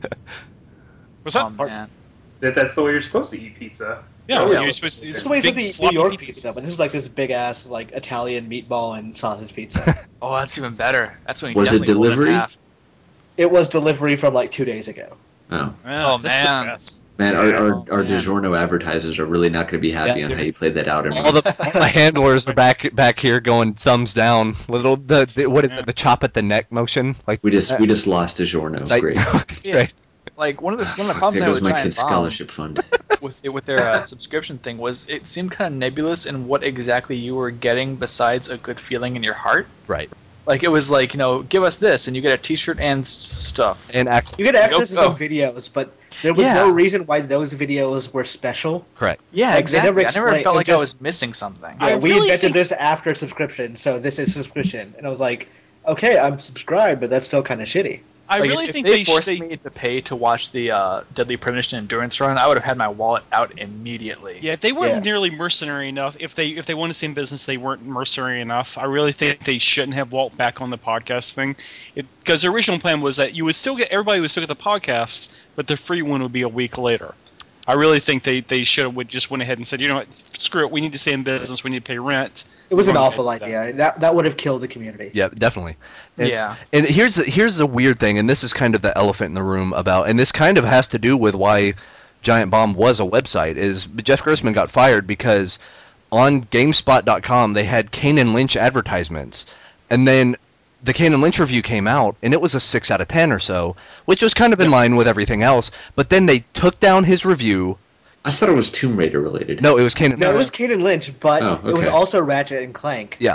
Was that? Oh, man. That, that's the way you're supposed to eat pizza. Yeah, Oh, yeah. you're supposed to. It's It's the way big to eat New floppy York pizzas. pizza, but this is like this big ass like Italian meatball and sausage pizza. Oh, that's even better. That's when you Was it definitely fold in delivery? half. It was delivery from like two days ago. Oh Yeah, Oh, that's the man. best. man, our our, Oh, our man. DiGiorno advertisers are really not going to be happy Yeah, on they're- how you played that out. All the, all the handlers are back back here going thumbs down. Little the, the what is Yeah. it? The chop at the neck motion. Like we just we just lost DiGiorno. it's like- Great. it's Yeah. great. Like one of the one of the problems There I had goes with my Giant kid's Bomb scholarship fund. with with their uh, subscription thing was it seemed kind of nebulous in what exactly you were getting besides a good feeling in your heart. Right. Like it was like, you know, give us this and you get a T-shirt and s- stuff. And actually, You get access to Go. some videos, but there was Yeah. no reason why those videos were special. correct. Yeah, Like, they exactly. never I never explain- felt it like I just- was missing something. I Yeah, we really invented think- this after subscription, so this is subscription. And I was like, okay, I'm subscribed, but that's still kind of shitty. I Like, really if think they, they forced should. me to pay to watch the uh, Deadly Premonition Endurance run, I would have had my wallet out immediately. Yeah, if they weren't Yeah. nearly mercenary enough, if they if they wanted to stay in business, they weren't mercenary enough. I really think they shouldn't have Walt back on the podcast thing, because the original plan was that you would still get everybody would still get the podcast, but the free one would be a week later. I really think they they should have just went ahead and said, you know what, screw it, we need to stay in business, we need to pay rent. It was We're an gonna awful do that. idea. That that would have killed the community. Yeah, definitely. And, Yeah. And here's the- here's the weird thing, and this is kind of the elephant in the room about, and this kind of has to do with why Giant Bomb was a website. Is Jeff Grossman got fired because on GameSpot dot com they had Kane and Lynch advertisements, and then the Kane and Lynch review came out, and it was a six out of ten or so, which was kind of in line with everything else. But then they took down his review. I thought it was Tomb Raider related. No, it was Kane and No, it was Kane and Lynch, but Oh, it was okay. also Ratchet and Clank. Yeah,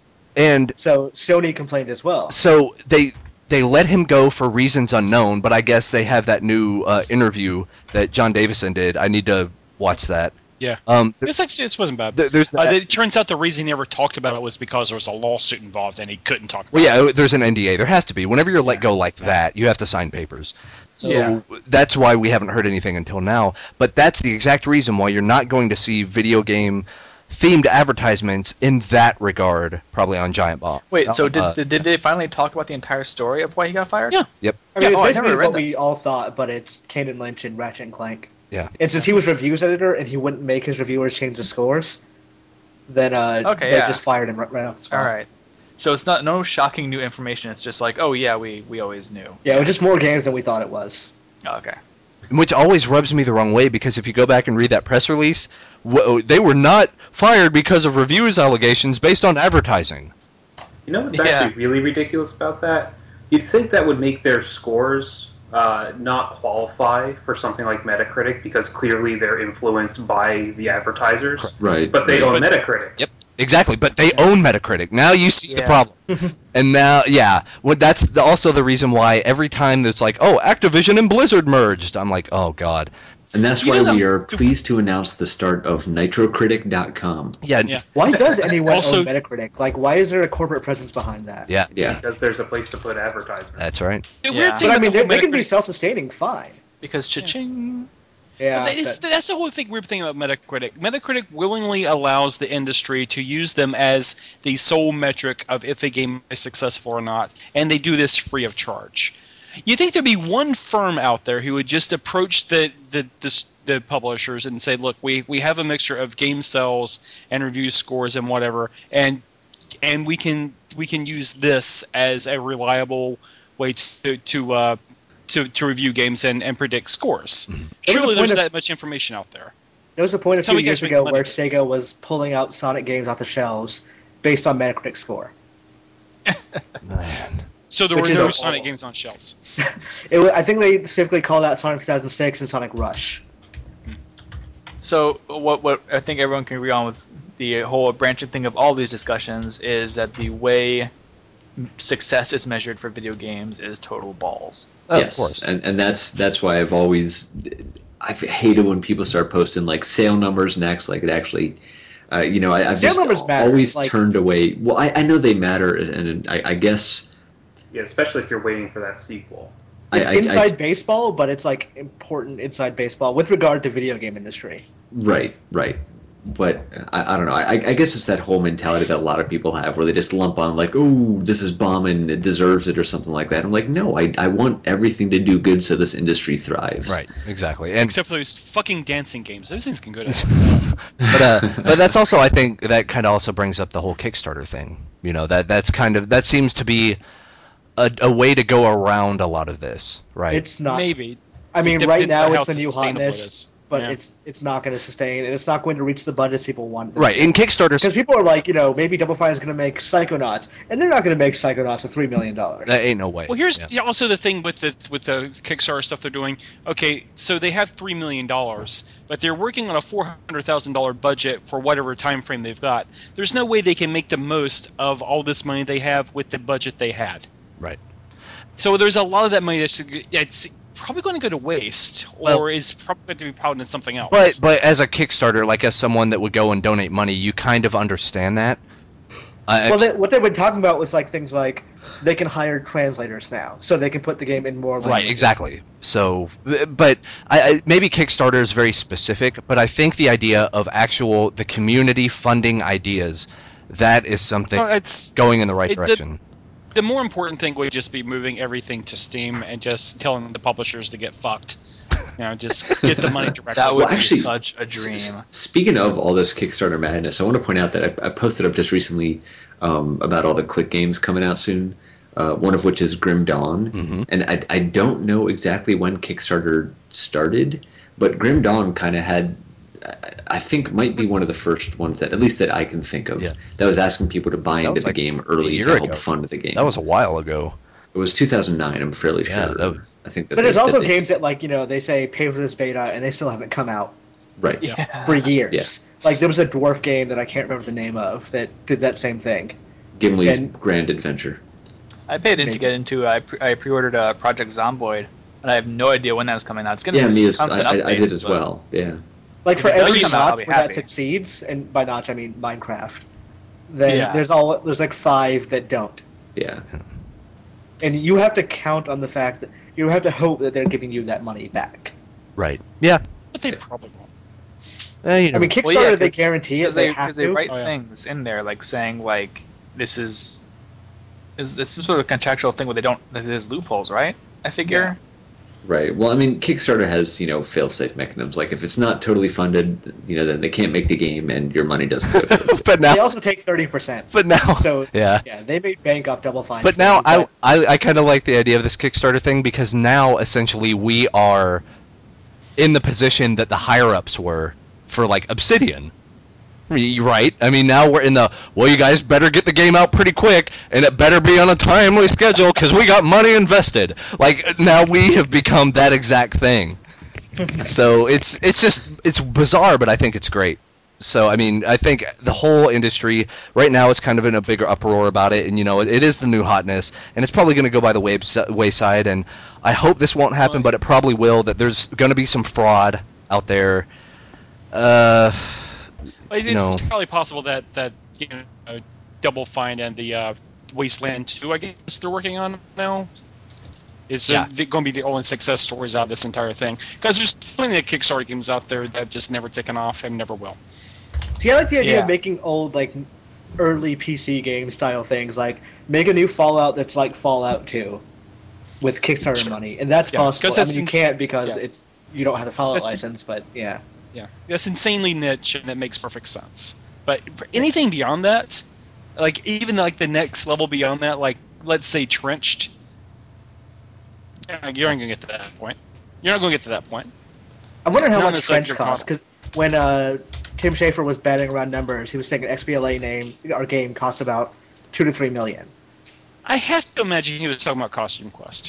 and So Sony complained as well. so they they let him go for reasons unknown, but I guess they have that new uh, interview that John Davison did. I need to watch that. Yeah. Um, This actually this wasn't bad. th- there's Uh, it turns out the reason he never talked about it was because there was a lawsuit involved and he couldn't talk about well, it. yeah, there's an N D A. There has to be. Whenever you're let go like that, you have to sign papers. So Yeah. that's why we haven't heard anything until now. But that's the exact reason why you're not going to see video game themed advertisements in that regard, probably on Giant Bomb. Wait, so did, Uh, did did they finally talk about the entire story of why he got fired? Yeah. Yep. I mean, Yeah, oh, I it's never basically read what that. we all thought, but it's Kane and Lynch and Ratchet and Clank. Yeah. And since he was reviews editor and he wouldn't make his reviewers change the scores, then uh, Okay, they yeah. just fired him right, right off the spot. All right. So it's not no shocking new information. It's just like, oh yeah, we we always knew. Yeah, it was just more games than we thought it was. Oh, okay. Which always rubs me the wrong way, because if you go back and read that press release, w- they were not fired because of reviews allegations based on advertising. You know what's Yeah. actually really ridiculous about that? You'd think that would make their scores uh, not qualify for something like Metacritic because clearly they're influenced by the advertisers. Right. But they right. own Metacritic. Yep. Exactly, but they own Metacritic. Now you see Yeah. the problem. And now, yeah, well, that's the, also the reason why every time it's like, oh, Activision and Blizzard merged, I'm like, oh, God. And that's You why know, we the- are pleased to announce the start of Nitrocritic dot com. Yeah, Yeah. Why does anyone Also- own Metacritic? Like, why is there a corporate presence behind that? yeah, Yeah. Because there's a place to put advertisements. that's right. The Yeah. weird thing But I about mean, the they, whole they can be Metacritic- self-sustaining fine. Because cha-ching. Yeah. But it's, that- that's the whole thing. Weird thing about Metacritic. Metacritic willingly allows the industry to use them as the sole metric of if a game is successful or not, and they do this free of charge. You think there'd be one firm out there who would just approach the the the, the publishers and say, "Look, we, we have a mixture of game sales and review scores and whatever, and and we can we can use this as a reliable way to to uh, to, to review games and, and predict scores." There was Surely a there's point of- that much information out there. There was a point a That's how few we years guys make ago money. where Sega was pulling out Sonic games off the shelves based on Metacritic score. Man. So there Which were is no a- Sonic games on shelves. It wa I think they specifically called out Sonic two thousand six and Sonic Rush. So what what I think everyone can agree on with the whole branching thing of all these discussions is that the way success is measured for video games is total balls. Oh, yes, of course. and and that's that's why I've always I've hated when people start posting like sale numbers and acts like it actually. Uh, you know, I, I've Sale just numbers matter, always like- turned away. Well, I, I know they matter, and I, I guess Yeah, especially if you're waiting for that sequel. I, It's I, inside I baseball, but it's like important inside baseball with regard to video game industry. right, right. But I, I don't know. I, I guess it's that whole mentality that a lot of people have, where they just lump on like, "Oh, this is bomb and it deserves it" or something like that. I'm like, no, I, I want everything to do good so this industry thrives. Right, exactly. And Except for those fucking dancing games. Those things can go to. but uh, but that's also, I think, that kind of also brings up the whole Kickstarter thing. You know, that that's kind of that seems to be a, a way to go around a lot of this, right? It's not. Maybe. I mean, It right depends now on how it's the new sustainable it hotness, is. but Yeah. it's it's not going to sustain, and it's not going to reach the budgets people want. Right. In Kickstarter, Because people are like, you know, maybe Double Fine is going to make Psychonauts, and they're not going to make Psychonauts for three million dollars. that ain't no way. Well, here's Yeah. yeah, also the thing with the with the Kickstarter stuff they're doing. Okay, so they have three million dollars, but they're working on a four hundred thousand dollar budget for whatever time frame they've got. There's no way they can make the most of all this money they have with the budget they had. Right. So there's a lot of that money that's it's probably going to go to waste, or Well- is probably going to be plowed into something else. But but as a Kickstarter, like as someone that would go and donate money, you kind of understand that. Uh, Well, they, what they've been talking about was like things like they can hire translators now, so they can put the game in more. Right, languages. exactly. So, but I, I maybe Kickstarter is very specific, but I think the idea of actual the community funding ideas, that is something No, it's going in the right it- the- direction. the more important thing would just be moving everything to Steam and just telling the publishers to get fucked. You know, just get the money directly. That would Well, be actually, such a dream. S- Speaking of all this Kickstarter madness, I want to point out that I, I posted up just recently um, about all the click games coming out soon. Uh, one of which is Grim Dawn, Mhm. and I, I don't know exactly when Kickstarter started, but Grim Dawn kind of had, I- I think, might be one of the first ones that, at least that I can think of, Yeah. that was asking people to buy That into was the like game a early year to help ago. fund the game. That was a while ago. It was two thousand nine. I'm fairly Yeah, sure. that was- I think that. But there's they- also that they- games that like you know they say pay for this beta, and they still haven't come out right. Yeah. for years. Yeah. Like there was a dwarf game that I can't remember the name of that did that same thing. Gimli's And- Grand Adventure. I paid in to Maybe. get into. I pre- I pre-ordered uh, Project Zomboid, and I have no idea when that's coming out. It's gonna Yeah, be me as I, constant I, I updates, did as but- well. Yeah. Like for If it does every come out, I'll notch be where that happy. succeeds, and by notch I mean Minecraft, then Yeah. there's all there's like five that don't, Yeah. and you have to count on the fact that you have to hope that they're giving you that money back. Right. Yeah. But they probably won't. Eh, you know. I mean, Kickstarter Well, yeah, they 'cause- guarantee it. Because They, they, have 'cause they to. write Oh, yeah. things in there like saying like this is is it's some sort of contractual thing where they don't there's loopholes, right? I figure. Right. Well, I mean, Kickstarter has, you know, fail-safe mechanisms. Like, if it's not totally funded, you know, then they can't make the game and your money doesn't go to them. but They now, also take thirty percent. but now, So yeah. yeah, they made bank off Double Fine. But now I but- I, I kind of like the idea of this Kickstarter thing because now essentially we are in the position that the higher ups were for like Obsidian. Right. I mean, now we're in the, well, you guys better get the game out pretty quick, and it better be on a timely schedule because we got money invested. Like, now we have become that exact thing. So it's it's just, it's bizarre, but I think it's great. So, I mean, I think the whole industry right now is kind of in a bigger uproar about it, and, you know, it, it is the new hotness, and it's probably going to go by the ways- wayside, and I hope this won't happen, but it probably will, that there's going to be some fraud out there. Uh... It's You know. probably possible that that you know, Double Fine and the uh, Wasteland two, I guess they're working on now. It's Yeah. going to be the only success stories out of this entire thing. Because there's plenty of Kickstarter games out there that just never taken off and never will. See, I like the idea Yeah. of making old, like, early P C game style things, like, make a new Fallout that's like Fallout two with Kickstarter Sure. money, and that's Yeah, possible. 'cause I that's mean, you in- can't because yeah. it's you don't have the Fallout That's- license, but yeah. Yeah, that's insanely niche, and that makes perfect sense. But for anything beyond that, like even like the next level beyond that, like let's say Trenched, you aren't going to get to that point. You're not going to get to that point. I'm wondering how Not much unless, like, French you're costs, because when uh, Tim Schafer was batting around numbers, he was saying an X B L A name, our game costs about two to three million. I have to imagine he was talking about Costume Quest.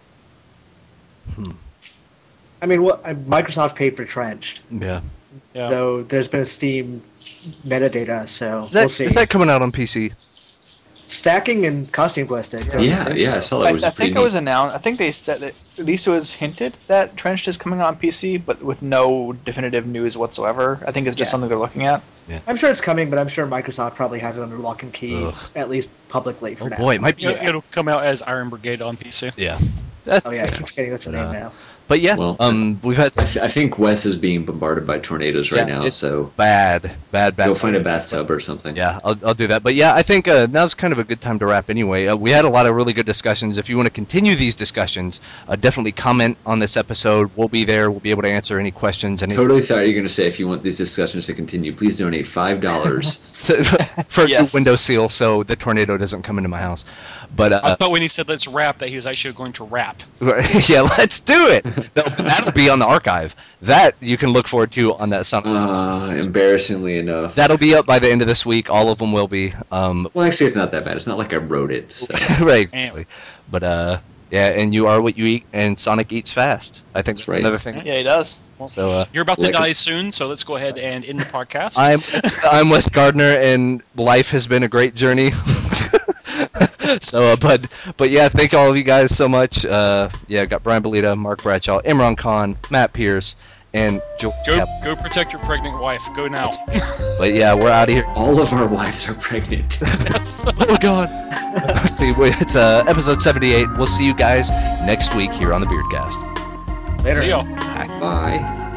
I mean, what uh, Microsoft paid for Trenched, Yeah. Yeah. so there's been a Steam metadata, so Is that, we'll see. is that coming out on P C? Stacking and Costume Quest did. so- Yeah, yeah, I saw that. I, was I pretty think it was neat. announced. I think they said that at least it was hinted that Trenched is coming on P C, but with no definitive news whatsoever. I think it's just Yeah. something they're looking at. I'm sure it's coming, but I'm sure Microsoft probably has it under lock and key, Ugh. at least publicly for Oh now. boy, it might be. It'll, it'll come out as Iron Brigade on P C. Yeah. That's, Oh yeah, I keep forgetting that's the name Uh, now. But yeah, Well, um, we've had I, some th- I think Wes is being bombarded by tornadoes right yeah, now, it's so bad, bad, bad. go find a tornadoes. bathtub or something. Yeah, I'll, I'll do that. But yeah, I think uh, now's kind of a good time to wrap anyway. Uh, we had a lot of really good discussions. If you want to continue these discussions, uh, definitely comment on this episode. We'll be there. We'll be able to answer any questions. Any Totally thought you were going to say if you want these discussions to continue, please donate five dollars. for a Yes. window seal so the tornado doesn't come into my house. But I uh, thought when he said let's rap that he was actually going to rap. yeah, let's do it. That'll, that'll be on the archive. That you can look forward to on that Sonic. uh, embarrassingly enough. That'll be up by the end of this week. All of them will be. Um, Well, actually, it's not that bad. It's not like I wrote it. So. right, exactly. But uh, yeah, and you are what you eat, and Sonic eats fast. I think that's right. another thing. Yeah, he does. So uh, You're about to Like- die soon, so let's go ahead and end the podcast. I'm I'm Wes Gardner, and life has been a great journey. so, uh, but but yeah, thank all of you guys so much. Uh, yeah, got Brian Belita, Mark Bradshaw, Imran Khan, Matt Pierce, and Joe. Go, Yep. go protect your pregnant wife. Go now. But yeah, we're out of here. All of our wives are pregnant. Yes. Oh God. Let's see, it's uh, episode seventy-eight. We'll see you guys next week here on the Beardcast. Later. See ya. Bye.